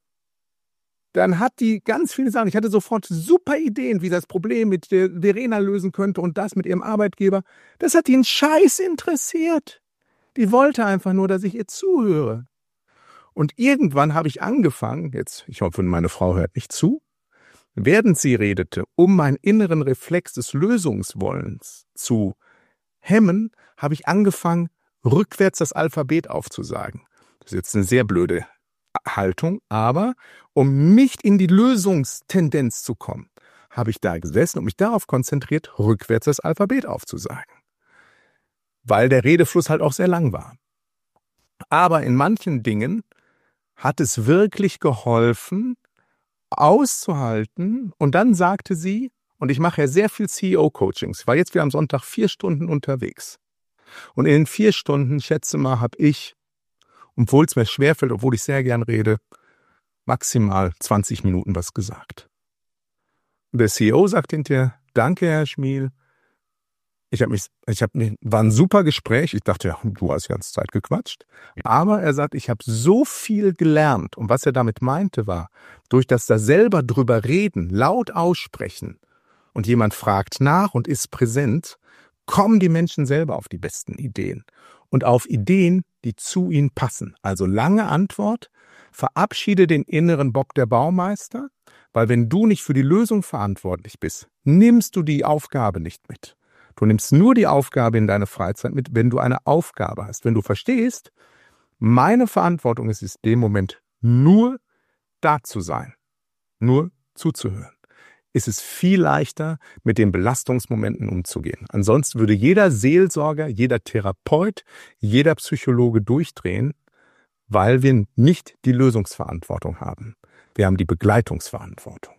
Dann hat die ganz viele Sachen, ich hatte sofort super Ideen, wie das Problem mit der Verena lösen könnte und das mit ihrem Arbeitgeber. Das hat die einen Scheiß interessiert. Die wollte einfach nur, dass ich ihr zuhöre. Und irgendwann habe ich angefangen, jetzt, ich hoffe, meine Frau hört nicht zu, während sie redete, um meinen inneren Reflex des Lösungswollens zu hemmen, habe ich angefangen, rückwärts das Alphabet aufzusagen. Das ist jetzt eine sehr blöde Haltung, aber um nicht in die Lösungstendenz zu kommen, habe ich da gesessen und mich darauf konzentriert, rückwärts das Alphabet aufzusagen. Weil der Redefluss halt auch sehr lang war. Aber in manchen Dingen hat es wirklich geholfen, auszuhalten. Und dann sagte sie, und ich mache ja sehr viel C E O-Coachings, ich war jetzt wieder am Sonntag vier Stunden unterwegs. Und in den vier Stunden, schätze mal, habe ich, obwohl es mir schwerfällt, obwohl ich sehr gern rede, maximal zwanzig Minuten was gesagt. Und der C E O sagt hinterher, danke, Herr Schmiel. Ich habe mich, ich habe, war ein super Gespräch. Ich dachte, ja, du hast die ganze Zeit gequatscht. Aber er sagt, ich habe so viel gelernt. Und was er damit meinte war, durch das da selber drüber reden, laut aussprechen und jemand fragt nach und ist präsent, kommen die Menschen selber auf die besten Ideen. Und auf Ideen, die zu ihnen passen. Also lange Antwort, verabschiede den inneren Bob der Baumeister, weil wenn du nicht für die Lösung verantwortlich bist, nimmst du die Aufgabe nicht mit. Du nimmst nur die Aufgabe in deine Freizeit mit, wenn du eine Aufgabe hast. Wenn du verstehst, meine Verantwortung ist es in dem Moment nur da zu sein, nur zuzuhören. Ist es viel leichter, mit den Belastungsmomenten umzugehen. Ansonsten würde jeder Seelsorger, jeder Therapeut, jeder Psychologe durchdrehen, weil wir nicht die Lösungsverantwortung haben. Wir haben die Begleitungsverantwortung.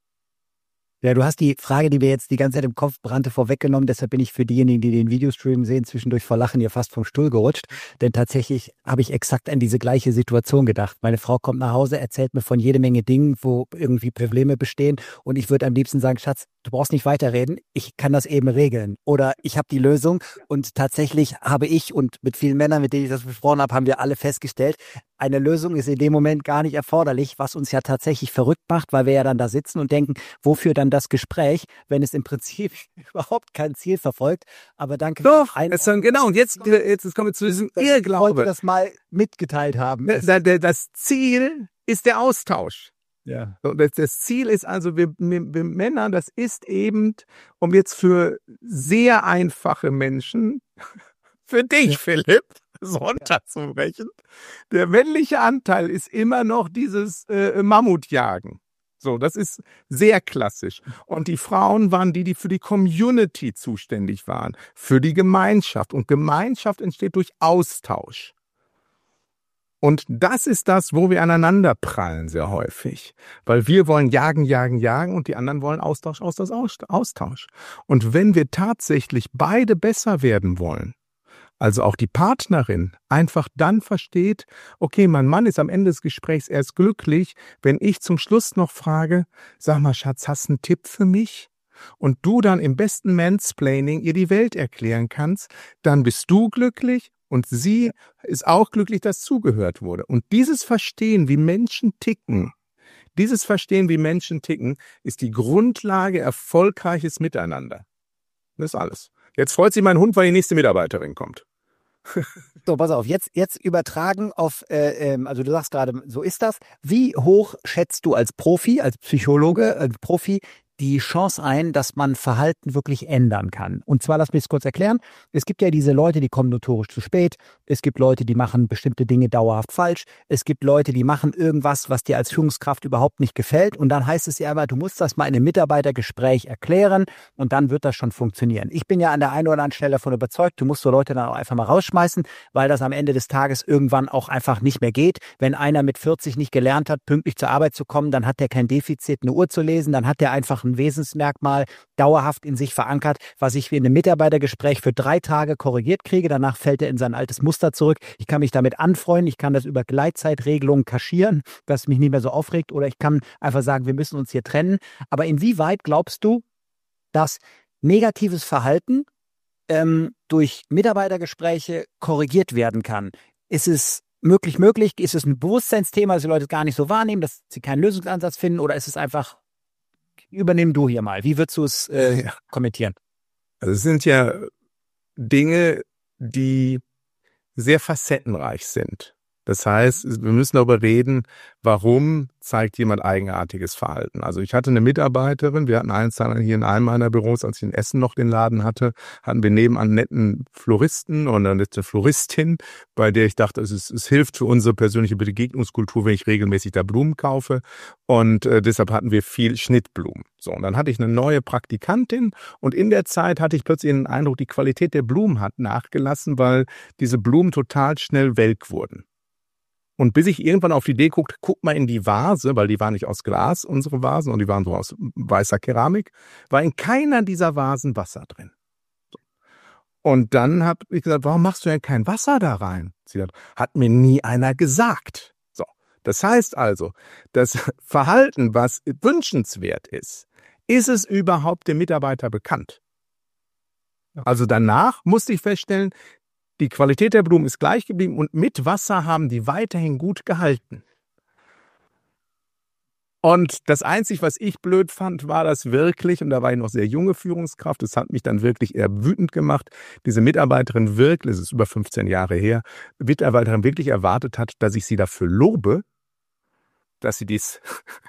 Ja, du hast die Frage, die mir jetzt die ganze Zeit im Kopf brannte, vorweggenommen. Deshalb bin ich für diejenigen, die den Videostream sehen, zwischendurch vor Lachen hier fast vom Stuhl gerutscht. Denn tatsächlich habe ich exakt an diese gleiche Situation gedacht. Meine Frau kommt nach Hause, erzählt mir von jede Menge Dingen, wo irgendwie Probleme bestehen. Und ich würde am liebsten sagen, Schatz, du brauchst nicht weiterreden. Ich kann das eben regeln. Oder ich habe die Lösung. Und tatsächlich habe ich und mit vielen Männern, mit denen ich das besprochen habe, haben wir alle festgestellt, eine Lösung ist in dem Moment gar nicht erforderlich, was uns ja tatsächlich verrückt macht, weil wir ja dann da sitzen und denken, wofür dann das Gespräch, wenn es im Prinzip überhaupt kein Ziel verfolgt. Aber danke. Doch, es dann, genau. Und jetzt, jetzt kommen wir zu diesem Irrglaube. Ich wollte das mal mitgeteilt haben. Das, das Ziel ist der Austausch. Ja. Das, das Ziel ist also, wir, wir, wir Männer, das ist eben, um jetzt für sehr einfache Menschen, für dich, ja. Philipp, so runterzubrechen. Der männliche Anteil ist immer noch dieses äh, Mammutjagen. So, das ist sehr klassisch. Und die Frauen waren die, die für die Community zuständig waren, für die Gemeinschaft. Und Gemeinschaft entsteht durch Austausch. Und das ist das, wo wir aneinander prallen sehr häufig. Weil wir wollen jagen, jagen, jagen und die anderen wollen Austausch, Austausch, Austausch. Und wenn wir tatsächlich beide besser werden wollen, also auch die Partnerin einfach dann versteht, okay, mein Mann ist am Ende des Gesprächs erst glücklich, wenn ich zum Schluss noch frage, sag mal, Schatz, hast du einen Tipp für mich? Und du dann im besten Mansplaining ihr die Welt erklären kannst, dann bist du glücklich und sie ist auch glücklich, dass zugehört wurde. Und dieses Verstehen, wie Menschen ticken, Dieses Verstehen, wie Menschen ticken, ist die Grundlage erfolgreiches Miteinander. Das ist alles. Jetzt freut sich mein Hund, weil die nächste Mitarbeiterin kommt. So, pass auf, jetzt, jetzt übertragen auf, äh, ähm, also du sagst gerade, so ist das. Wie hoch schätzt du als Profi, als Psychologe, als Profi die Chance ein, dass man Verhalten wirklich ändern kann? Und zwar, lass mich es kurz erklären. Es gibt ja diese Leute, die kommen notorisch zu spät. Es gibt Leute, die machen bestimmte Dinge dauerhaft falsch. Es gibt Leute, die machen irgendwas, was dir als Führungskraft überhaupt nicht gefällt. Und dann heißt es ja immer, du musst das mal in einem Mitarbeitergespräch erklären und dann wird das schon funktionieren. Ich bin ja an der einen oder anderen Stelle davon überzeugt, du musst so Leute dann auch einfach mal rausschmeißen, weil das am Ende des Tages irgendwann auch einfach nicht mehr geht. Wenn einer mit vierzig nicht gelernt hat, pünktlich zur Arbeit zu kommen, dann hat der kein Defizit, eine Uhr zu lesen, dann hat der einfach ein Wesensmerkmal dauerhaft in sich verankert, was ich in einem Mitarbeitergespräch für drei Tage korrigiert kriege. Danach fällt er in sein altes Muster zurück. Ich kann mich damit anfreunden, ich kann das über Gleitzeitregelungen kaschieren, was mich nicht mehr so aufregt, oder ich kann einfach sagen, wir müssen uns hier trennen. Aber inwieweit glaubst du, dass negatives Verhalten ähm, durch Mitarbeitergespräche korrigiert werden kann? Ist es möglich möglich? Ist es ein Bewusstseinsthema, dass die Leute es gar nicht so wahrnehmen, dass sie keinen Lösungsansatz finden, oder ist es einfach, übernimm du hier mal. Wie würdest du es äh, ja. kommentieren? Also es sind ja Dinge, die sehr facettenreich sind. Das heißt, wir müssen darüber reden, warum zeigt jemand eigenartiges Verhalten. Also ich hatte eine Mitarbeiterin, wir hatten eins hier in einem meiner Büros, als ich in Essen noch den Laden hatte, hatten wir nebenan einen netten Floristen und eine nette Floristin, bei der ich dachte, es, ist, es hilft für unsere persönliche Begegnungskultur, wenn ich regelmäßig da Blumen kaufe, und äh, deshalb hatten wir viel Schnittblumen. So, und dann hatte ich eine neue Praktikantin und in der Zeit hatte ich plötzlich den Eindruck, die Qualität der Blumen hat nachgelassen, weil diese Blumen total schnell welk wurden. Und bis ich irgendwann auf die Idee guckte, guck mal in die Vase, weil die waren nicht aus Glas, unsere Vasen, und die waren so aus weißer Keramik, war in keiner dieser Vasen Wasser drin. Und dann habe ich gesagt, warum machst du denn kein Wasser da rein? Sie hat, hat mir nie einer gesagt. So, das heißt also, das Verhalten, was wünschenswert ist, ist es überhaupt dem Mitarbeiter bekannt? Also danach musste ich feststellen, die Qualität der Blumen ist gleich geblieben und mit Wasser haben die weiterhin gut gehalten. Und das Einzige, was ich blöd fand, war das wirklich, und da war ich noch sehr junge Führungskraft, das hat mich dann wirklich eher wütend gemacht, diese Mitarbeiterin wirklich, das ist über fünfzehn Jahre her, Mitarbeiterin wirklich erwartet hat, dass ich sie dafür lobe, dass sie dies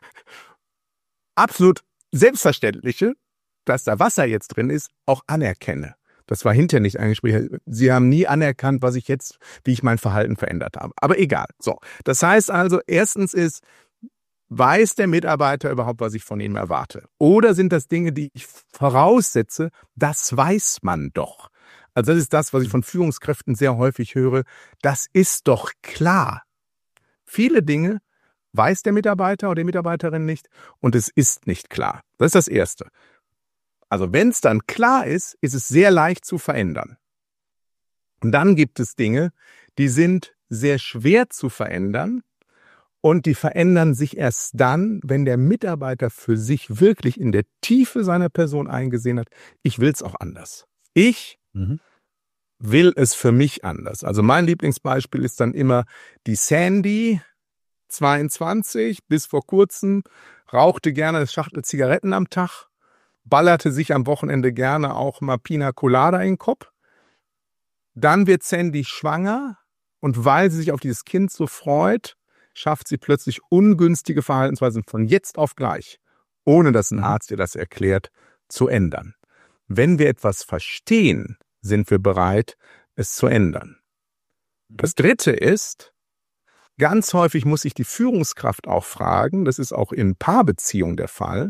absolut Selbstverständliche, dass da Wasser jetzt drin ist, auch anerkenne. Das war hinterher nicht ein Gespräch. Sie haben nie anerkannt, was ich jetzt, wie ich mein Verhalten verändert habe. Aber egal. So. Das heißt also, erstens ist, weiß der Mitarbeiter überhaupt, was ich von ihm erwarte? Oder sind das Dinge, die ich voraussetze, das weiß man doch. Also das ist das, was ich von Führungskräften sehr häufig höre. Das ist doch klar. Viele Dinge weiß der Mitarbeiter oder die Mitarbeiterin nicht und es ist nicht klar. Das ist das Erste. Also wenn es dann klar ist, ist es sehr leicht zu verändern. Und dann gibt es Dinge, die sind sehr schwer zu verändern und die verändern sich erst dann, wenn der Mitarbeiter für sich wirklich in der Tiefe seiner Person eingesehen hat, ich will es auch anders. Ich mhm. will es für mich anders. Also mein Lieblingsbeispiel ist dann immer die Sandy, zweiundzwanzig, bis vor kurzem, rauchte gerne eine Schachtel Zigaretten am Tag, ballerte sich am Wochenende gerne auch mal Pina Colada in den Kopf. Dann wird Sandy schwanger und weil sie sich auf dieses Kind so freut, schafft sie plötzlich ungünstige Verhaltensweisen von jetzt auf gleich, ohne dass ein Arzt ihr das erklärt, zu ändern. Wenn wir etwas verstehen, sind wir bereit, es zu ändern. Das Dritte ist, ganz häufig muss sich die Führungskraft auch fragen, das ist auch in Paarbeziehungen der Fall,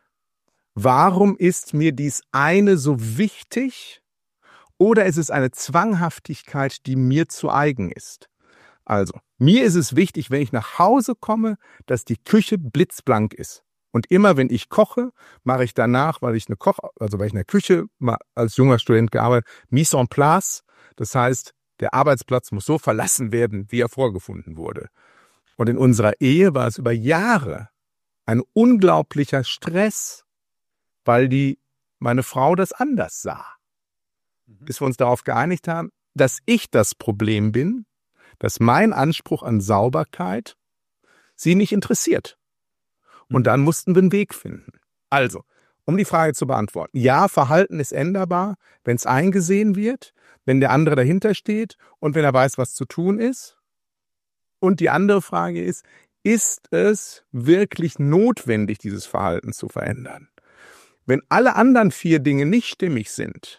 warum ist mir dies eine so wichtig oder ist es eine Zwanghaftigkeit, die mir zu eigen ist? Also, mir ist es wichtig, wenn ich nach Hause komme, dass die Küche blitzblank ist. Und immer, wenn ich koche, mache ich danach, weil ich eine Koch, also weil ich in der Küche mal als junger Student gearbeitet, mise en place. Das heißt, der Arbeitsplatz muss so verlassen werden, wie er vorgefunden wurde. Und in unserer Ehe war es über Jahre ein unglaublicher Stress, weil die, meine Frau das anders sah. Mhm. Bis wir uns darauf geeinigt haben, dass ich das Problem bin, dass mein Anspruch an Sauberkeit sie nicht interessiert. Und dann mussten wir einen Weg finden. Also, um die Frage zu beantworten. Ja, Verhalten ist änderbar, wenn es eingesehen wird, wenn der andere dahinter steht und wenn er weiß, was zu tun ist. Und die andere Frage ist, ist es wirklich notwendig, dieses Verhalten zu verändern? Wenn alle anderen vier Dinge nicht stimmig sind,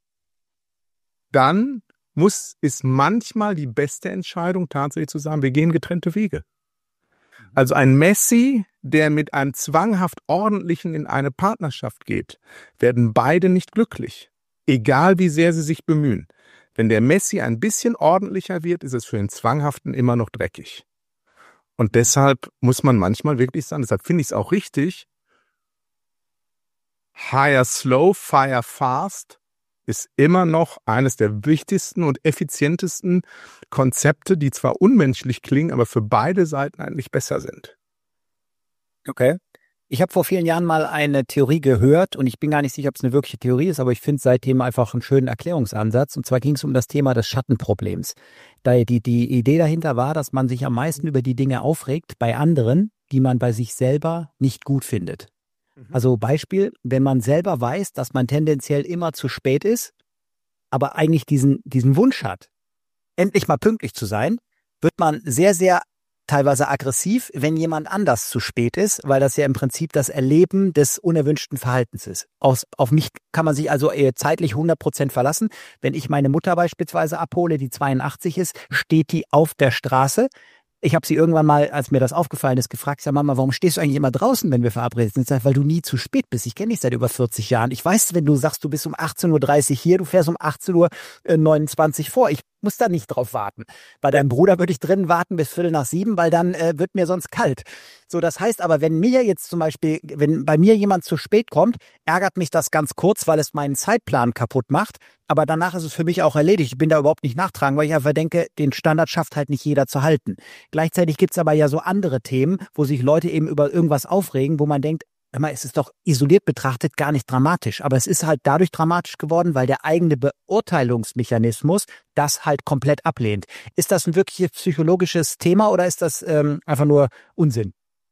dann muss, ist manchmal die beste Entscheidung tatsächlich zu sagen, wir gehen getrennte Wege. Also ein Messi, der mit einem zwanghaft Ordentlichen in eine Partnerschaft geht, werden beide nicht glücklich, egal wie sehr sie sich bemühen. Wenn der Messi ein bisschen ordentlicher wird, ist es für den Zwanghaften immer noch dreckig. Und deshalb muss man manchmal wirklich sagen, deshalb finde ich es auch richtig, hire slow, fire fast ist immer noch eines der wichtigsten und effizientesten Konzepte, die zwar unmenschlich klingen, aber für beide Seiten eigentlich besser sind. Okay. Ich habe vor vielen Jahren mal eine Theorie gehört und ich bin gar nicht sicher, ob es eine wirkliche Theorie ist, aber ich finde seitdem einfach einen schönen Erklärungsansatz. Und zwar ging es um das Thema des Schattenproblems. Da die, die Idee dahinter war, dass man sich am meisten über die Dinge aufregt bei anderen, die man bei sich selber nicht gut findet. Also Beispiel, wenn man selber weiß, dass man tendenziell immer zu spät ist, aber eigentlich diesen, diesen Wunsch hat, endlich mal pünktlich zu sein, wird man sehr, sehr teilweise aggressiv, wenn jemand anders zu spät ist, weil das ja im Prinzip das Erleben des unerwünschten Verhaltens ist. Aus, auf mich kann man sich also eher zeitlich hundert Prozent verlassen. Wenn ich meine Mutter beispielsweise abhole, die zweiundachtzig ist, steht die auf der Straße. Ich habe sie irgendwann mal, als mir das aufgefallen ist, gefragt, sag Mama, warum stehst du eigentlich immer draußen, wenn wir verabredet sind? Sag, weil du nie zu spät bist. Ich kenne dich seit über vierzig Jahren. Ich weiß, wenn du sagst, du bist um achtzehn Uhr dreißig hier, du fährst um achtzehn Uhr neunundzwanzig vor. Ich muss da nicht drauf warten. Bei deinem Bruder würde ich drinnen warten bis Viertel nach sieben, weil dann äh, wird mir sonst kalt. So, das heißt aber, wenn mir jetzt zum Beispiel, wenn bei mir jemand zu spät kommt, ärgert mich das ganz kurz, weil es meinen Zeitplan kaputt macht. Aber danach ist es für mich auch erledigt. Ich bin da überhaupt nicht nachtragen, weil ich einfach denke, den Standard schafft halt nicht jeder zu halten. Gleichzeitig gibt's aber ja so andere Themen, wo sich Leute eben über irgendwas aufregen, wo man denkt, es ist doch isoliert betrachtet gar nicht dramatisch. Aber es ist halt dadurch dramatisch geworden, weil der eigene Beurteilungsmechanismus das halt komplett ablehnt. Ist das ein wirkliches psychologisches Thema oder ist das ähm, einfach nur Unsinn?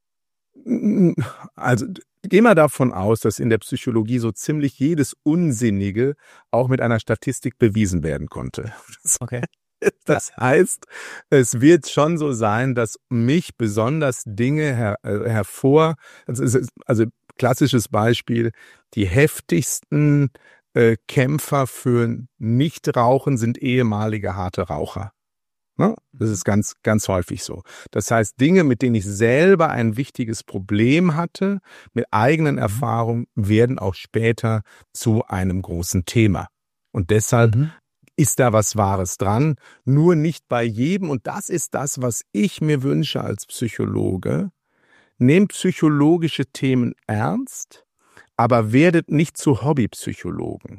Also gehen wir davon aus, dass in der Psychologie so ziemlich jedes Unsinnige auch mit einer Statistik bewiesen werden konnte. Okay. Das heißt, es wird schon so sein, dass mich besonders Dinge her, äh, hervor, also, also klassisches Beispiel, die heftigsten äh, Kämpfer für Nichtrauchen sind ehemalige harte Raucher. Ne? Das ist ganz, ganz häufig so. Das heißt, Dinge, mit denen ich selber ein wichtiges Problem hatte, mit eigenen Erfahrungen, werden auch später zu einem großen Thema. Und deshalb mhm. ist da was Wahres dran, nur nicht bei jedem. Und das ist das, was ich mir wünsche als Psychologe. Nehmt psychologische Themen ernst, aber werdet nicht zu Hobbypsychologen.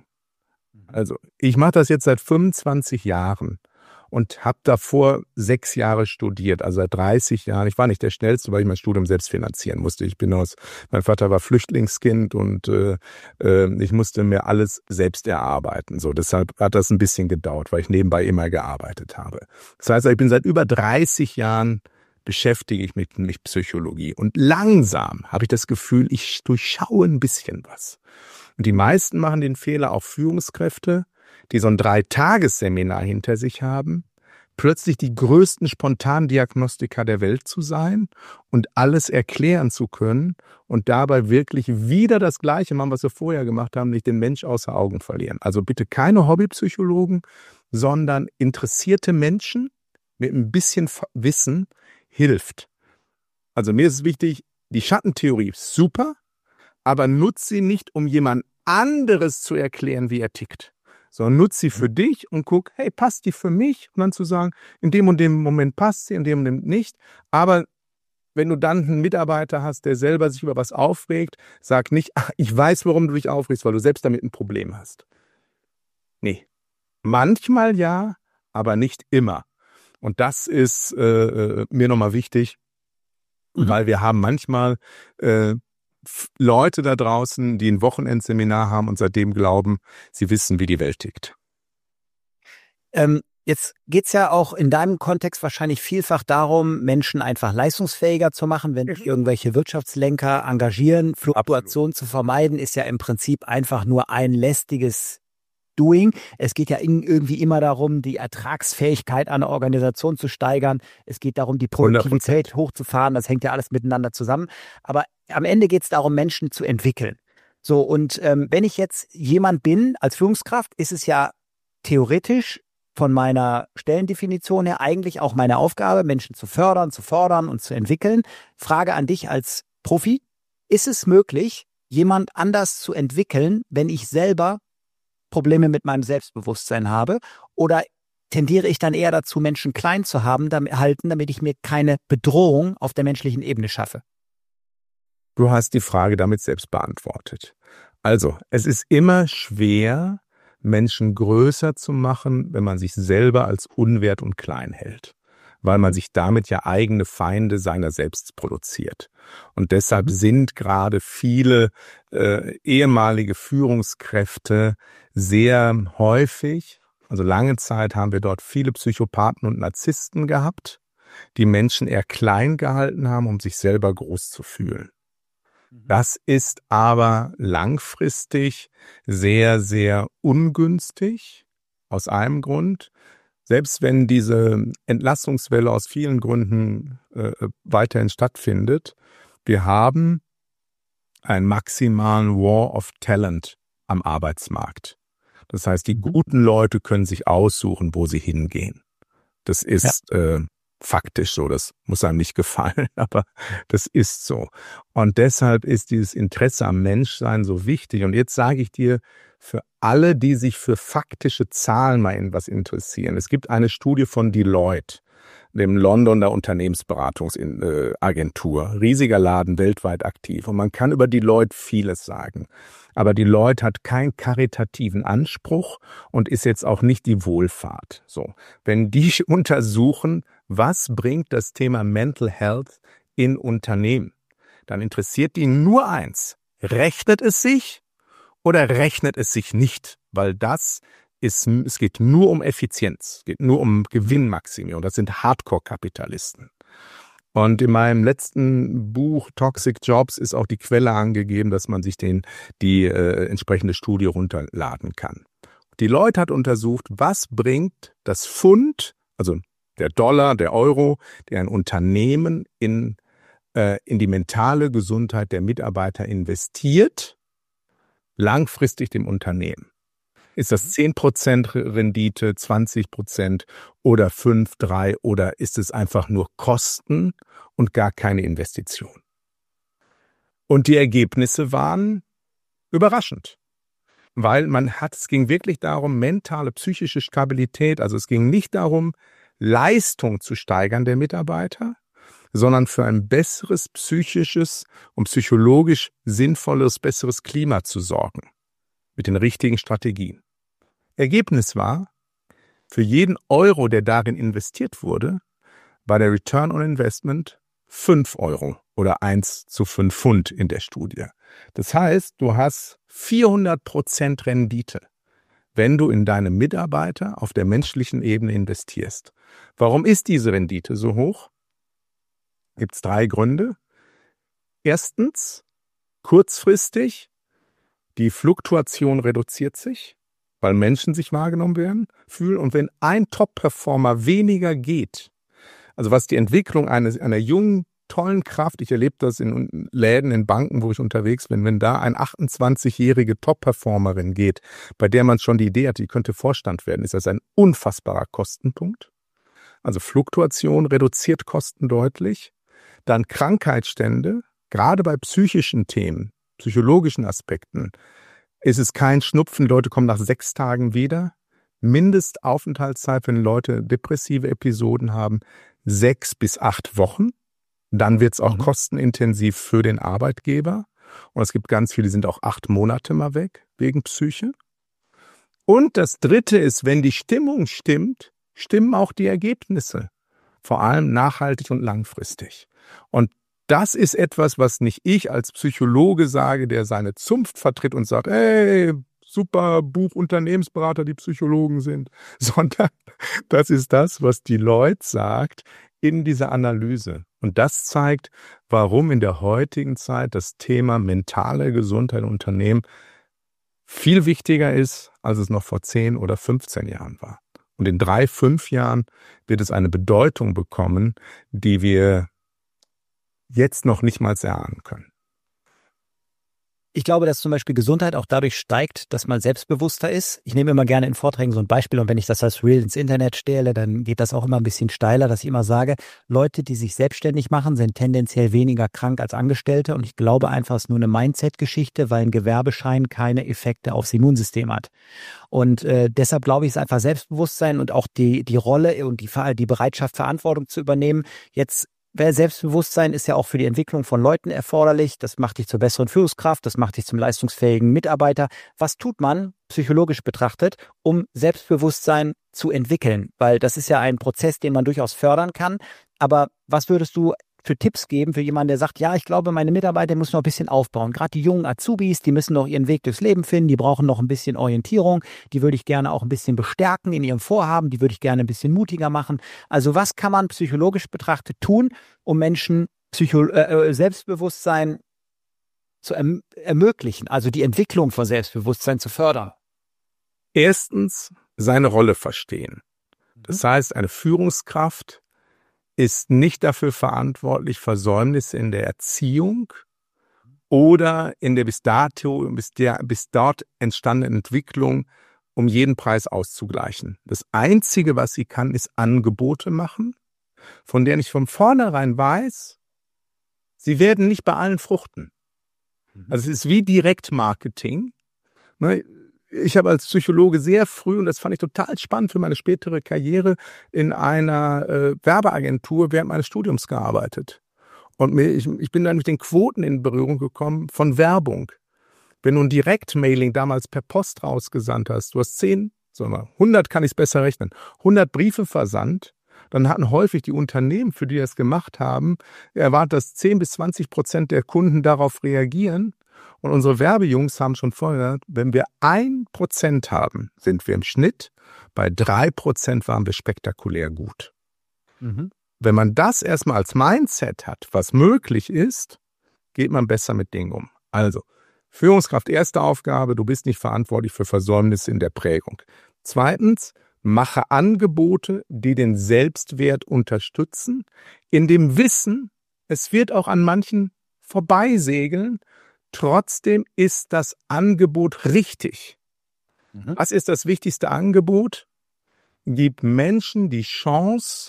Also ich mache das jetzt seit fünfundzwanzig Jahren und habe davor sechs Jahre studiert, also seit dreißig Jahren. Ich war nicht der Schnellste, weil ich mein Studium selbst finanzieren musste. Ich bin aus, mein Vater war Flüchtlingskind und äh, äh, ich musste mir alles selbst erarbeiten. So, deshalb hat das ein bisschen gedauert, weil ich nebenbei immer gearbeitet habe. Das heißt, ich bin seit über dreißig Jahren beschäftige ich mich mit Psychologie und langsam habe ich das Gefühl, ich durchschaue ein bisschen was. Und die meisten machen den Fehler, auch Führungskräfte, die so ein Dreitagesseminar hinter sich haben, plötzlich die größten Spontandiagnostiker der Welt zu sein und alles erklären zu können und dabei wirklich wieder das Gleiche machen, was wir vorher gemacht haben, nicht den Mensch außer Augen verlieren. Also bitte keine Hobbypsychologen, sondern interessierte Menschen mit ein bisschen Wissen hilft. Also mir ist es wichtig, die Schattentheorie ist super, aber nutz sie nicht, um jemand anderes zu erklären, wie er tickt. Sondern nutz sie für dich und guck, hey, passt die für mich? Und dann zu sagen, in dem und dem Moment passt sie, in dem und dem nicht. Aber wenn du dann einen Mitarbeiter hast, der selber sich über was aufregt, sag nicht, ach, ich weiß, warum du dich aufregst, weil du selbst damit ein Problem hast. Nee. Manchmal ja, aber nicht immer. Und das ist äh, mir nochmal wichtig, mhm. weil wir haben manchmal äh, Leute da draußen, die ein Wochenendseminar haben und seitdem glauben, sie wissen, wie die Welt tickt. Ähm, Jetzt geht's ja auch in deinem Kontext wahrscheinlich vielfach darum, Menschen einfach leistungsfähiger zu machen, wenn sich irgendwelche Wirtschaftslenker engagieren. Fluktuation zu vermeiden ist ja im Prinzip einfach nur ein lästiges Doing. Es geht ja irgendwie immer darum, die Ertragsfähigkeit einer Organisation zu steigern. Es geht darum, die Produktivität hochzufahren. Das hängt ja alles miteinander zusammen. Aber am Ende geht es darum, Menschen zu entwickeln. So, und ähm, wenn ich jetzt jemand bin als Führungskraft, ist es ja theoretisch von meiner Stellendefinition her eigentlich auch meine Aufgabe, Menschen zu fördern, zu fordern und zu entwickeln. Frage an dich als Profi: Ist es möglich, jemand anders zu entwickeln, wenn ich selber Probleme mit meinem Selbstbewusstsein habe? Oder tendiere ich dann eher dazu, Menschen klein zu haben, damit, halten, damit ich mir keine Bedrohung auf der menschlichen Ebene schaffe? Du hast die Frage damit selbst beantwortet. Also, es ist immer schwer, Menschen größer zu machen, wenn man sich selber als unwert und klein hält, weil man sich damit ja eigene Feinde seiner selbst produziert. Und deshalb sind gerade viele äh, ehemalige Führungskräfte sehr häufig, also lange Zeit haben wir dort viele Psychopathen und Narzissten gehabt, die Menschen eher klein gehalten haben, um sich selber groß zu fühlen. Das ist aber langfristig sehr, sehr ungünstig, aus einem Grund. Selbst wenn diese Entlassungswelle aus vielen Gründen äh, weiterhin stattfindet, wir haben einen maximalen War of Talent am Arbeitsmarkt. Das heißt, die guten Leute können sich aussuchen, wo sie hingehen. Das ist ja. äh, faktisch so, das muss einem nicht gefallen, aber das ist so. Und deshalb ist dieses Interesse am Menschsein so wichtig. Und jetzt sage ich dir, für alle, die sich für faktische Zahlen mal in was interessieren, es gibt eine Studie von Deloitte, dem Londoner Unternehmensberatungsagentur, riesiger Laden, weltweit aktiv. Und man kann über Deloitte vieles sagen. Aber Deloitte hat keinen karitativen Anspruch und ist jetzt auch nicht die Wohlfahrt. So, wenn die untersuchen, was bringt das Thema Mental Health in Unternehmen, dann interessiert die nur eins: Rechnet es sich oder rechnet es sich nicht? Weil das ist, es geht nur um Effizienz, es geht nur um Gewinnmaximierung. Das sind Hardcore-Kapitalisten. Und in meinem letzten Buch Toxic Jobs ist auch die Quelle angegeben, dass man sich den, die äh, entsprechende Studie runterladen kann. Die Leute hat untersucht, was bringt das Pfund, also der Dollar, der Euro, der ein Unternehmen in, äh, in die mentale Gesundheit der Mitarbeiter investiert, langfristig dem Unternehmen. Ist das zehn Prozent Rendite, zwanzig Prozent oder fünf, drei oder ist es einfach nur Kosten und gar keine Investition? Und die Ergebnisse waren überraschend, weil man hat, es ging wirklich darum, mentale, psychische Stabilität, also es ging nicht darum, Leistung zu steigern der Mitarbeiter, sondern für ein besseres psychisches und psychologisch sinnvolles, besseres Klima zu sorgen mit den richtigen Strategien. Ergebnis war, für jeden Euro, der darin investiert wurde, war der Return on Investment fünf Euro oder eins zu fünf Pfund in der Studie. Das heißt, du hast vierhundert Prozent Rendite, wenn du in deine Mitarbeiter auf der menschlichen Ebene investierst. Warum ist diese Rendite so hoch? Gibt es drei Gründe. Erstens, kurzfristig, die Fluktuation reduziert sich, weil Menschen sich wahrgenommen werden, fühlen. Und wenn ein Top-Performer weniger geht, also was die Entwicklung eines, einer jungen, tollen Kraft, ich erlebe das in Läden, in Banken, wo ich unterwegs bin, wenn da ein achtundzwanzigjährige Top-Performerin geht, bei der man schon die Idee hat, die könnte Vorstand werden, ist das ein unfassbarer Kostenpunkt. Also Fluktuation reduziert Kosten deutlich. Dann Krankheitsstände, gerade bei psychischen Themen, psychologischen Aspekten, ist es kein Schnupfen, Leute kommen nach sechs Tagen wieder. Mindestaufenthaltszeit, wenn Leute depressive Episoden haben, sechs bis acht Wochen. Dann wird es auch mhm. kostenintensiv für den Arbeitgeber. Und es gibt ganz viele, die sind auch acht Monate mal weg wegen Psyche. Und das Dritte ist, wenn die Stimmung stimmt, stimmen auch die Ergebnisse. Vor allem nachhaltig und langfristig. Und das ist etwas, was nicht ich als Psychologe sage, der seine Zunft vertritt und sagt, ey, super Buch-Unternehmensberater, die Psychologen sind, sondern das ist das, was Deloitte sagt in dieser Analyse. Und das zeigt, warum in der heutigen Zeit das Thema mentale Gesundheit im Unternehmen viel wichtiger ist, als es noch vor zehn oder fünfzehn Jahren war. Und in drei, fünf Jahren wird es eine Bedeutung bekommen, die wir jetzt noch nicht mal erahnen können. Ich glaube, dass zum Beispiel Gesundheit auch dadurch steigt, dass man selbstbewusster ist. Ich nehme immer gerne in Vorträgen so ein Beispiel und wenn ich das als Reel ins Internet stelle, dann geht das auch immer ein bisschen steiler, dass ich immer sage, Leute, die sich selbstständig machen, sind tendenziell weniger krank als Angestellte und ich glaube einfach, es ist nur eine Mindset-Geschichte, weil ein Gewerbeschein keine Effekte aufs Immunsystem hat. Und äh, deshalb glaube ich, ist einfach Selbstbewusstsein und auch die, die Rolle und die, die Bereitschaft, Verantwortung zu übernehmen, jetzt Selbstbewusstsein ist ja auch für die Entwicklung von Leuten erforderlich. Das macht dich zur besseren Führungskraft, das macht dich zum leistungsfähigen Mitarbeiter. Was tut man, psychologisch betrachtet, um Selbstbewusstsein zu entwickeln? Weil das ist ja ein Prozess, den man durchaus fördern kann. Aber was würdest du für Tipps geben für jemanden, der sagt, ja, ich glaube, meine Mitarbeiter müssen noch ein bisschen aufbauen. Gerade die jungen Azubis, die müssen noch ihren Weg durchs Leben finden, die brauchen noch ein bisschen Orientierung, die würde ich gerne auch ein bisschen bestärken in ihrem Vorhaben, die würde ich gerne ein bisschen mutiger machen. Also was kann man psychologisch betrachtet tun, um Menschen Psycho- äh, Selbstbewusstsein zu erm- ermöglichen, also die Entwicklung von Selbstbewusstsein zu fördern? Erstens, seine Rolle verstehen. Das heißt, eine Führungskraft ist nicht dafür verantwortlich, Versäumnisse in der Erziehung oder in der bis dato, bis, der, bis dort entstandenen Entwicklung um jeden Preis auszugleichen. Das Einzige, was sie kann, ist Angebote machen, von denen ich von vornherein weiß, sie werden nicht bei allen fruchten. Also es ist wie Direktmarketing. Ich habe als Psychologe sehr früh, und das fand ich total spannend für meine spätere Karriere, in einer äh, Werbeagentur während meines Studiums gearbeitet. Und mir, ich, ich bin dann mit den Quoten in Berührung gekommen von Werbung. Wenn du ein Direktmailing damals per Post rausgesandt hast, du hast zehn, sagen wir, hundert kann ich es besser rechnen, hundert Briefe versandt, dann hatten häufig die Unternehmen, für die das gemacht haben, erwartet, dass zehn bis zwanzig Prozent der Kunden darauf reagieren. Und unsere Werbejungs haben schon vorher gesagt, wenn wir ein Prozent haben, sind wir im Schnitt. Bei drei Prozent waren wir spektakulär gut. Mhm. Wenn man das erstmal als Mindset hat, was möglich ist, geht man besser mit Dingen um. Also, Führungskraft, erste Aufgabe, du bist nicht verantwortlich für Versäumnisse in der Prägung. Zweitens, mache Angebote, die den Selbstwert unterstützen, in dem Wissen, es wird auch an manchen vorbeisegeln. Trotzdem ist das Angebot richtig. Mhm. Was ist das wichtigste Angebot? Gib Menschen die Chance,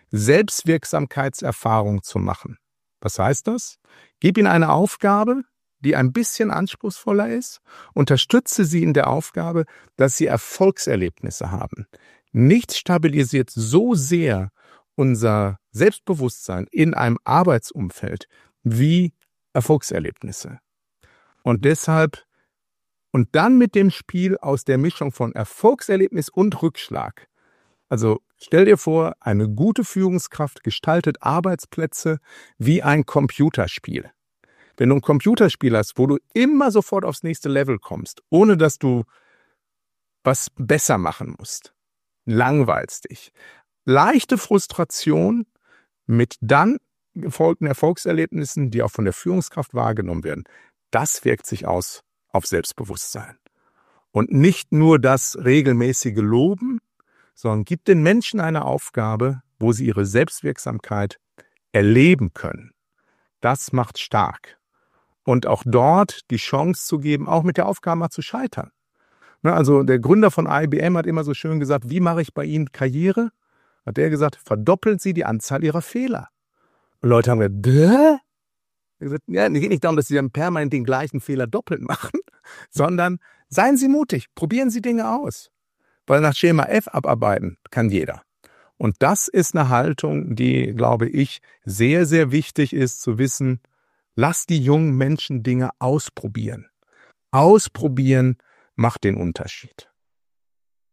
Selbstwirksamkeitserfahrung zu machen. Was heißt das? Gib ihnen eine Aufgabe, die ein bisschen anspruchsvoller ist, unterstütze sie in der Aufgabe, dass sie Erfolgserlebnisse haben. Nichts stabilisiert so sehr unser Selbstbewusstsein in einem Arbeitsumfeld wie Erfolgserlebnisse. Und deshalb, und dann mit dem Spiel aus der Mischung von Erfolgserlebnis und Rückschlag. Also stell dir vor, eine gute Führungskraft gestaltet Arbeitsplätze wie ein Computerspiel. Wenn du ein Computerspiel hast, wo du immer sofort aufs nächste Level kommst, ohne dass du was besser machen musst, langweilst dich. Leichte Frustration mit dann gefolgten Erfolgserlebnissen, die auch von der Führungskraft wahrgenommen werden. Das wirkt sich aus auf Selbstbewusstsein. Und nicht nur das regelmäßige Loben, sondern gibt den Menschen eine Aufgabe, wo sie ihre Selbstwirksamkeit erleben können. Das macht stark. Und auch dort die Chance zu geben, auch mit der Aufgabe mal zu scheitern. Also der Gründer von I B M hat immer so schön gesagt, wie mache ich bei Ihnen Karriere? Hat er gesagt, verdoppeln Sie die Anzahl Ihrer Fehler. Und Leute haben gesagt, Däh? Gesagt, ja, es geht nicht darum, dass Sie dann permanent den gleichen Fehler doppelt machen, sondern seien Sie mutig, probieren Sie Dinge aus. Weil nach Schema F abarbeiten kann jeder. Und das ist eine Haltung, die, glaube ich, sehr, sehr wichtig ist zu wissen, lass die jungen Menschen Dinge ausprobieren. Ausprobieren macht den Unterschied.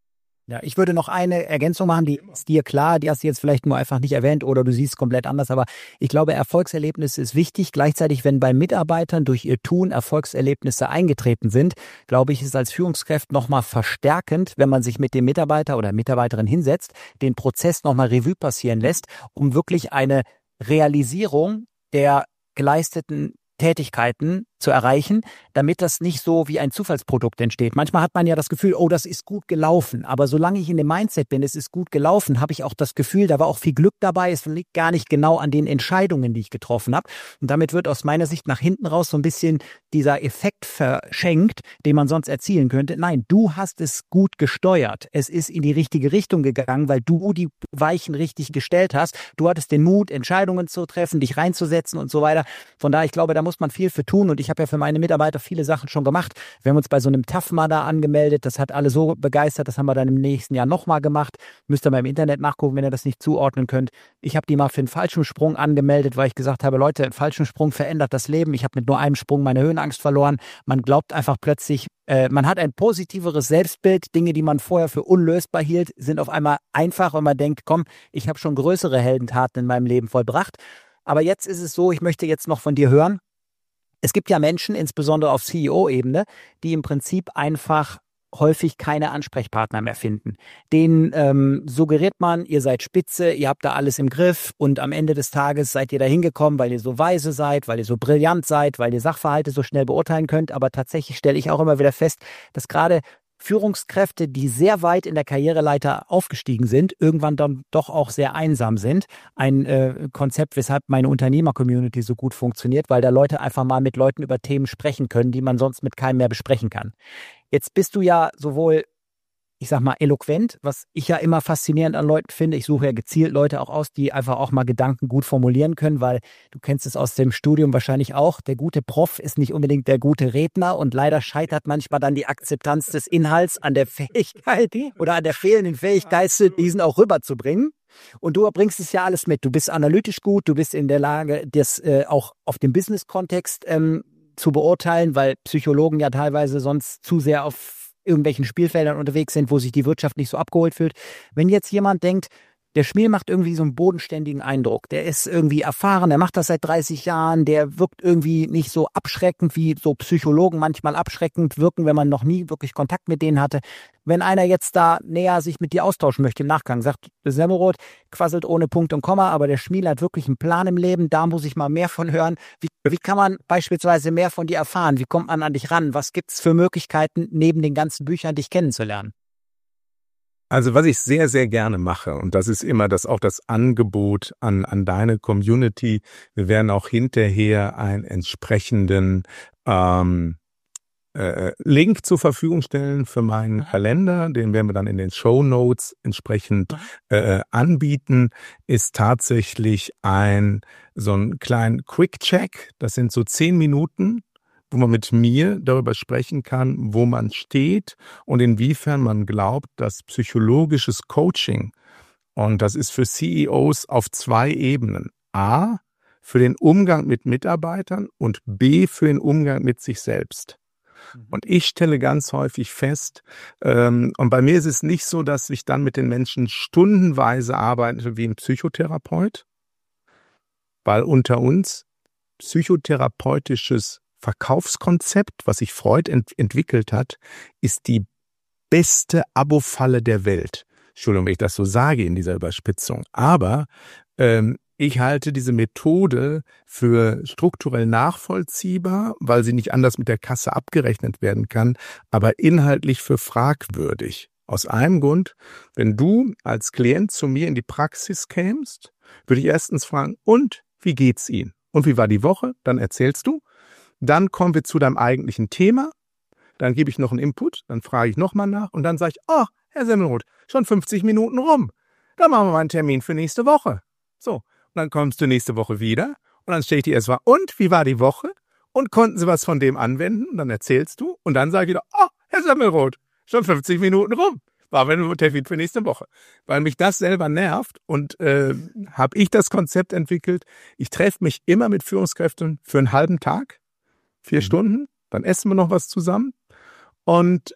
Ja, ich würde noch eine Ergänzung machen, die ist dir klar, die hast du jetzt vielleicht nur einfach nicht erwähnt oder du siehst es komplett anders, aber ich glaube, Erfolgserlebnisse ist wichtig. Gleichzeitig, wenn bei Mitarbeitern durch ihr Tun Erfolgserlebnisse eingetreten sind, glaube ich, ist es als Führungskraft nochmal verstärkend, wenn man sich mit dem Mitarbeiter oder Mitarbeiterin hinsetzt, den Prozess nochmal Revue passieren lässt, um wirklich eine Realisierung der geleisteten Tätigkeiten zu erreichen, damit das nicht so wie ein Zufallsprodukt entsteht. Manchmal hat man ja das Gefühl, oh, das ist gut gelaufen. Aber solange ich in dem Mindset bin, es ist gut gelaufen, habe ich auch das Gefühl, da war auch viel Glück dabei. Es liegt gar nicht genau an den Entscheidungen, die ich getroffen habe. Und damit wird aus meiner Sicht nach hinten raus so ein bisschen dieser Effekt verschenkt, den man sonst erzielen könnte. Nein, du hast es gut gesteuert. Es ist in die richtige Richtung gegangen, weil du die Weichen richtig gestellt hast. Du hattest den Mut, Entscheidungen zu treffen, dich reinzusetzen und so weiter. Von daher, ich glaube, da muss man viel für tun. Und ich habe ja für meine Mitarbeiter viele Sachen schon gemacht. Wir haben uns bei so einem T A F-Mal da angemeldet. Das hat alle so begeistert. Das haben wir dann im nächsten Jahr nochmal gemacht. Müsst ihr mal im Internet nachgucken, wenn ihr das nicht zuordnen könnt. Ich habe die mal für einen Fallschirmsprung angemeldet, weil ich gesagt habe, Leute, ein Fallschirmsprung verändert das Leben. Ich habe mit nur einem Sprung meine Höhenangst verloren. Man glaubt einfach plötzlich, äh, man hat ein positiveres Selbstbild. Dinge, die man vorher für unlösbar hielt, sind auf einmal einfach, wenn man denkt, komm, ich habe schon größere Heldentaten in meinem Leben vollbracht. Aber jetzt ist es so, ich möchte jetzt noch von dir hören. Es gibt ja Menschen, insbesondere auf C E O-Ebene, die im Prinzip einfach häufig keine Ansprechpartner mehr finden. Denen ähm, suggeriert man, ihr seid spitze, ihr habt da alles im Griff und am Ende des Tages seid ihr da hingekommen, weil ihr so weise seid, weil ihr so brillant seid, weil ihr Sachverhalte so schnell beurteilen könnt. Aber tatsächlich stelle ich auch immer wieder fest, dass gerade Führungskräfte, die sehr weit in der Karriereleiter aufgestiegen sind, irgendwann dann doch auch sehr einsam sind. Ein äh, Konzept, weshalb meine Unternehmer-Community so gut funktioniert, weil da Leute einfach mal mit Leuten über Themen sprechen können, die man sonst mit keinem mehr besprechen kann. Jetzt bist du ja sowohl, ich sag mal, eloquent, was ich ja immer faszinierend an Leuten finde. Ich suche ja gezielt Leute auch aus, die einfach auch mal Gedanken gut formulieren können, weil du kennst es aus dem Studium wahrscheinlich auch. Der gute Prof ist nicht unbedingt der gute Redner und leider scheitert manchmal dann die Akzeptanz des Inhalts an der Fähigkeit oder an der fehlenden Fähigkeit, diesen auch rüberzubringen. Und du bringst es ja alles mit. Du bist analytisch gut, du bist in der Lage, das äh, auch auf dem Business-Kontext ähm, zu beurteilen, weil Psychologen ja teilweise sonst zu sehr auf irgendwelchen Spielfeldern unterwegs sind, wo sich die Wirtschaft nicht so abgeholt fühlt. Wenn jetzt jemand denkt, der Schmiel macht irgendwie so einen bodenständigen Eindruck, der ist irgendwie erfahren, der macht das seit dreißig Jahren, der wirkt irgendwie nicht so abschreckend, wie so Psychologen manchmal abschreckend wirken, wenn man noch nie wirklich Kontakt mit denen hatte. Wenn einer jetzt da näher sich mit dir austauschen möchte im Nachgang, sagt, der Semmelroth quasselt ohne Punkt und Komma, aber der Schmiel hat wirklich einen Plan im Leben, da muss ich mal mehr von hören. Wie, wie kann man beispielsweise mehr von dir erfahren? Wie kommt man an dich ran? Was gibt's für Möglichkeiten, neben den ganzen Büchern dich kennenzulernen? Also was ich sehr, sehr gerne mache, und das ist immer das auch das Angebot an, an deine Community, wir werden auch hinterher einen entsprechenden ähm, äh, Link zur Verfügung stellen für meinen Kalender, den werden wir dann in den Shownotes entsprechend äh, anbieten, ist tatsächlich ein so ein kleinen Quick-Check, das sind so zehn Minuten, wo man mit mir darüber sprechen kann, wo man steht und inwiefern man glaubt, dass psychologisches Coaching, und das ist für C E Os auf zwei Ebenen, A, für den Umgang mit Mitarbeitern und B, für den Umgang mit sich selbst. Und ich stelle ganz häufig fest, ähm, und bei mir ist es nicht so, dass ich dann mit den Menschen stundenweise arbeite wie ein Psychotherapeut, weil unter uns psychotherapeutisches Verkaufskonzept, was sich Freud ent- entwickelt hat, ist die beste Abo-Falle der Welt. Entschuldigung, wenn ich das so sage in dieser Überspitzung. Aber ähm, ich halte diese Methode für strukturell nachvollziehbar, weil sie nicht anders mit der Kasse abgerechnet werden kann, aber inhaltlich für fragwürdig. Aus einem Grund, wenn du als Klient zu mir in die Praxis kämst, würde ich erstens fragen, und wie geht's Ihnen? Und wie war die Woche? Dann erzählst du. Dann kommen wir zu deinem eigentlichen Thema. Dann gebe ich noch einen Input, dann frage ich nochmal nach und dann sage ich, oh, Herr Semmelroth, schon fünfzig Minuten rum. Dann machen wir mal einen Termin für nächste Woche. So, und dann kommst du nächste Woche wieder und dann stelle ich dir erst mal, und wie war die Woche? Und konnten Sie was von dem anwenden? Und dann erzählst du und dann sage ich wieder, oh, Herr Semmelroth, schon fünfzig Minuten rum. War wir ein Termin für nächste Woche. Weil mich das selber nervt und äh, habe ich das Konzept entwickelt. Ich treffe mich immer mit Führungskräften für einen halben Tag. Vier mhm. Stunden, dann essen wir noch was zusammen und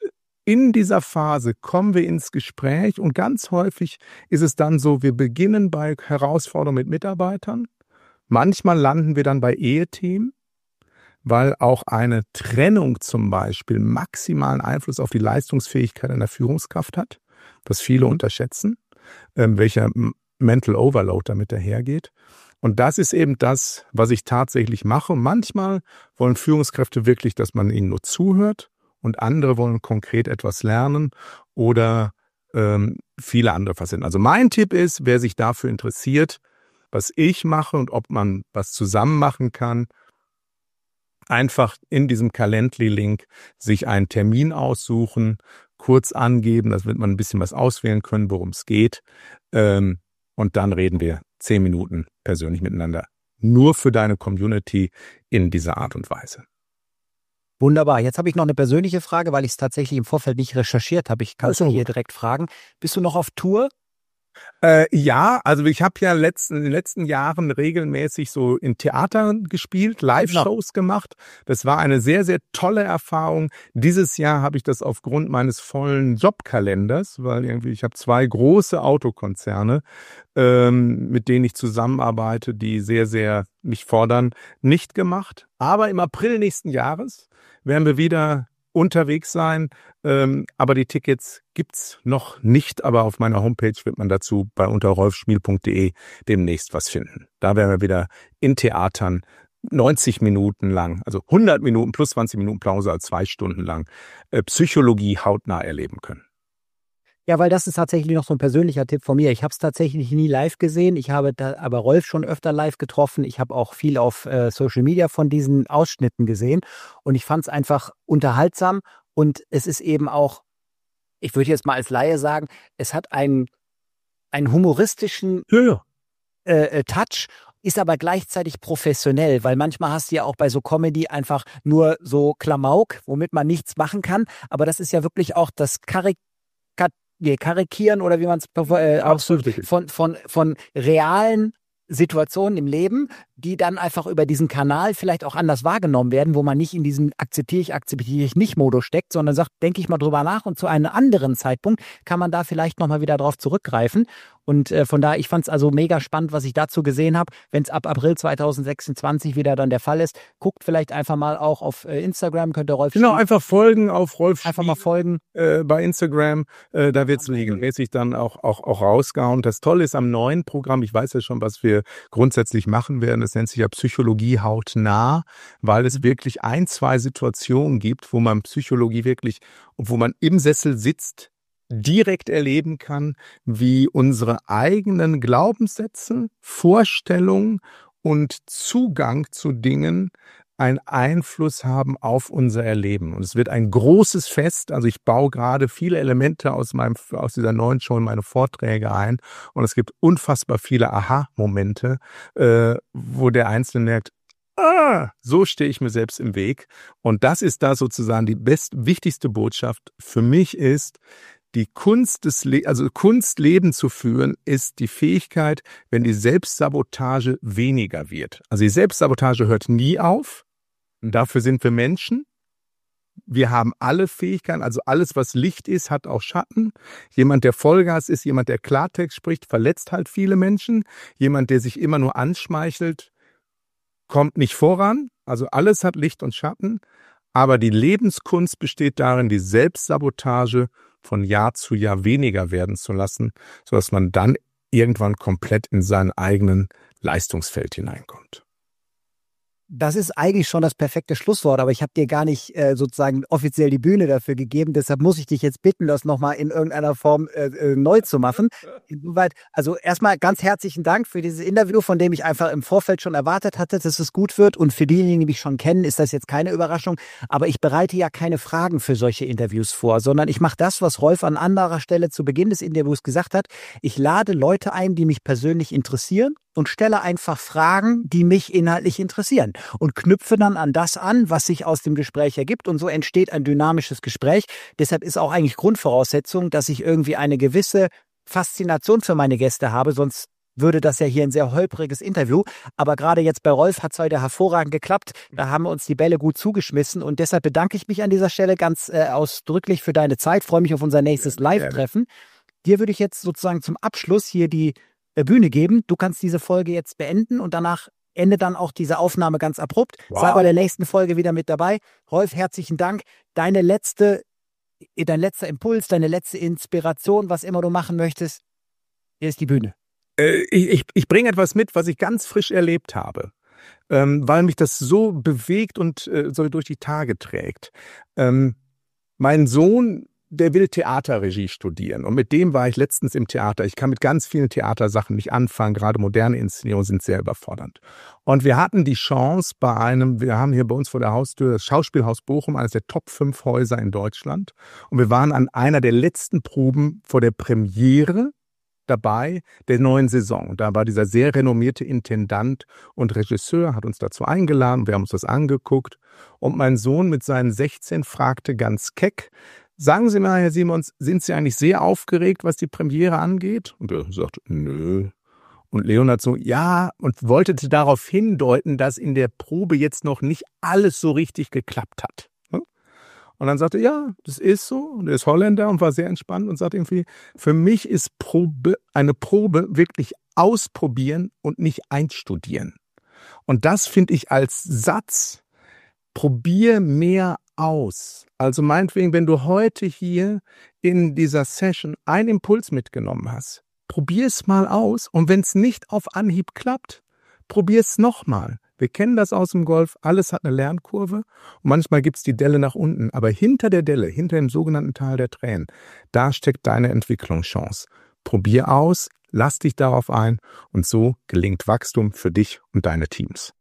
in dieser Phase kommen wir ins Gespräch und ganz häufig ist es dann so, wir beginnen bei Herausforderungen mit Mitarbeitern. Manchmal landen wir dann bei Ehethemen, weil auch eine Trennung zum Beispiel maximalen Einfluss auf die Leistungsfähigkeit einer Führungskraft hat, was viele unterschätzen, äh, welcher Mental Overload damit dahergeht. Und das ist eben das, was ich tatsächlich mache. Manchmal wollen Führungskräfte wirklich, dass man ihnen nur zuhört und andere wollen konkret etwas lernen oder ähm, viele andere Facetten. Also mein Tipp ist, wer sich dafür interessiert, was ich mache und ob man was zusammen machen kann, einfach in diesem Calendly-Link sich einen Termin aussuchen, kurz angeben, das wird man ein bisschen was auswählen können, worum es geht. Ähm, und dann reden wir zehn Minuten persönlich miteinander. Nur für deine Community in dieser Art und Weise. Wunderbar. Jetzt habe ich noch eine persönliche Frage, weil ich es tatsächlich im Vorfeld nicht recherchiert habe. Ich kann es hier direkt fragen. Bist du noch auf Tour? Äh, ja, also ich habe ja letzten, in den letzten Jahren regelmäßig so in Theatern gespielt, Live-Shows gemacht. Das war eine sehr, sehr tolle Erfahrung. Dieses Jahr habe ich das aufgrund meines vollen Jobkalenders, weil irgendwie ich habe zwei große Autokonzerne, ähm, mit denen ich zusammenarbeite, die sehr, sehr mich fordern, nicht gemacht. Aber im April nächsten Jahres werden wir wieder unterwegs sein, ähm, aber die Tickets gibt's noch nicht, aber auf meiner Homepage wird man dazu bei unter rolf schmiel punkt de demnächst was finden. Da werden wir wieder in Theatern neunzig Minuten lang, also hundert Minuten plus zwanzig Minuten Pause, also zwei Stunden lang äh, Psychologie hautnah erleben können. Ja, weil das ist tatsächlich noch so ein persönlicher Tipp von mir. Ich habe es tatsächlich nie live gesehen. Ich habe da aber Rolf schon öfter live getroffen. Ich habe auch viel auf äh, Social Media von diesen Ausschnitten gesehen. Und ich fand es einfach unterhaltsam. Und es ist eben auch, ich würde jetzt mal als Laie sagen, es hat einen, einen humoristischen Ja, ja. äh, Touch, ist aber gleichzeitig professionell, weil manchmal hast du ja auch bei so Comedy einfach nur so Klamauk, womit man nichts machen kann. Aber das ist ja wirklich auch das Karik karikieren oder wie man es äh, ausdrückt, von, von, von realen Situationen im Leben, die dann einfach über diesen Kanal vielleicht auch anders wahrgenommen werden, wo man nicht in diesem akzeptiere ich, akzeptiere ich nicht Modus steckt, sondern sagt, denke ich mal drüber nach und zu einem anderen Zeitpunkt kann man da vielleicht nochmal wieder drauf zurückgreifen. Und äh, von daher, ich fand es also mega spannend, was ich dazu gesehen habe. Wenn es ab April zweitausendsechsundzwanzig wieder dann der Fall ist, guckt vielleicht einfach mal auch auf äh, Instagram, könnt ihr Rolf Genau, einfach folgen auf Rolf Einfach mal folgen. Äh, bei Instagram, äh, da wird es regelmäßig dann auch, auch, auch rausgehauen. Das Tolle ist am neuen Programm, ich weiß ja schon, was wir grundsätzlich machen werden, das nennt sich ja Psychologie hautnah, weil es wirklich ein, zwei Situationen gibt, wo man Psychologie wirklich, wo man im Sessel sitzt, direkt erleben kann, wie unsere eigenen Glaubenssätze, Vorstellungen und Zugang zu Dingen einen Einfluss haben auf unser Erleben. Und es wird ein großes Fest. Also ich baue gerade viele Elemente aus meinem, aus dieser neuen Show in meine Vorträge ein. Und es gibt unfassbar viele Aha-Momente, äh, wo der Einzelne merkt, ah, so stehe ich mir selbst im Weg. Und das ist da sozusagen die best, wichtigste Botschaft für mich ist, die Kunst des Le- also Kunst Leben zu führen, ist die Fähigkeit, wenn die Selbstsabotage weniger wird. Also die Selbstsabotage hört nie auf. Und dafür sind wir Menschen. Wir haben alle Fähigkeiten, also alles, was Licht ist, hat auch Schatten. Jemand, der Vollgas ist, jemand, der Klartext spricht, verletzt halt viele Menschen. Jemand, der sich immer nur anschmeichelt, kommt nicht voran. Also alles hat Licht und Schatten. Aber die Lebenskunst besteht darin, die Selbstsabotage von Jahr zu Jahr weniger werden zu lassen, sodass man dann irgendwann komplett in seinen eigenen Leistungsfeld hineinkommt. Das ist eigentlich schon das perfekte Schlusswort, aber ich habe dir gar nicht äh, sozusagen offiziell die Bühne dafür gegeben. Deshalb muss ich dich jetzt bitten, das nochmal in irgendeiner Form äh, äh, neu zu machen. Insoweit, also erstmal ganz herzlichen Dank für dieses Interview, von dem ich einfach im Vorfeld schon erwartet hatte, dass es gut wird. Und für diejenigen, die mich schon kennen, ist das jetzt keine Überraschung. Aber ich bereite ja keine Fragen für solche Interviews vor, sondern ich mache das, was Rolf an anderer Stelle zu Beginn des Interviews gesagt hat. Ich lade Leute ein, die mich persönlich interessieren und stelle einfach Fragen, die mich inhaltlich interessieren und knüpfe dann an das an, was sich aus dem Gespräch ergibt und so entsteht ein dynamisches Gespräch. Deshalb ist auch eigentlich Grundvoraussetzung, dass ich irgendwie eine gewisse Faszination für meine Gäste habe, sonst würde das ja hier ein sehr holpriges Interview. Aber gerade jetzt bei Rolf hat es heute hervorragend geklappt. Da haben wir uns die Bälle gut zugeschmissen. Und deshalb bedanke ich mich an dieser Stelle ganz äh, ausdrücklich für deine Zeit. Freue mich auf unser nächstes Live-Treffen. Dir würde ich jetzt sozusagen zum Abschluss hier die äh, Bühne geben. Du kannst diese Folge jetzt beenden und danach endet dann auch diese Aufnahme ganz abrupt. Wow. Sei bei der nächsten Folge wieder mit dabei. Rolf, herzlichen Dank. Deine letzte, dein letzter Impuls, deine letzte Inspiration, was immer du machen möchtest, hier ist die Bühne. Ich, ich, ich bringe etwas mit, was ich ganz frisch erlebt habe, ähm, weil mich das so bewegt und äh, so durch die Tage trägt. Ähm, mein Sohn, der will Theaterregie studieren und mit dem war ich letztens im Theater. Ich kann mit ganz vielen Theatersachen nicht anfangen, gerade moderne Inszenierungen sind sehr überfordernd. Und wir hatten die Chance bei einem, wir haben hier bei uns vor der Haustür das Schauspielhaus Bochum, eines der Top fünf Häuser in Deutschland. Und wir waren an einer der letzten Proben vor der Premiere dabei der neuen Saison. Da war dieser sehr renommierte Intendant und Regisseur, hat uns dazu eingeladen, wir haben uns das angeguckt und mein Sohn mit seinen sechzehn fragte ganz keck, sagen Sie mal, Herr Simons, sind Sie eigentlich sehr aufgeregt, was die Premiere angeht? Und er sagt, nö. Und Leonhard so, ja, und wollte darauf hindeuten, dass in der Probe jetzt noch nicht alles so richtig geklappt hat. Und dann sagte er, ja, das ist so. Und er ist Holländer und war sehr entspannt und sagte irgendwie, für mich ist Probe, eine Probe wirklich ausprobieren und nicht einstudieren. Und das finde ich als Satz, probier mehr aus. Also meinetwegen, wenn du heute hier in dieser Session einen Impuls mitgenommen hast, probier es mal aus. Und wenn es nicht auf Anhieb klappt, probier es nochmal. Wir kennen das aus dem Golf, alles hat eine Lernkurve und manchmal gibt's die Delle nach unten, aber hinter der Delle, hinter dem sogenannten Tal der Tränen, da steckt deine Entwicklungschance. Probier aus, lass dich darauf ein und so gelingt Wachstum für dich und deine Teams.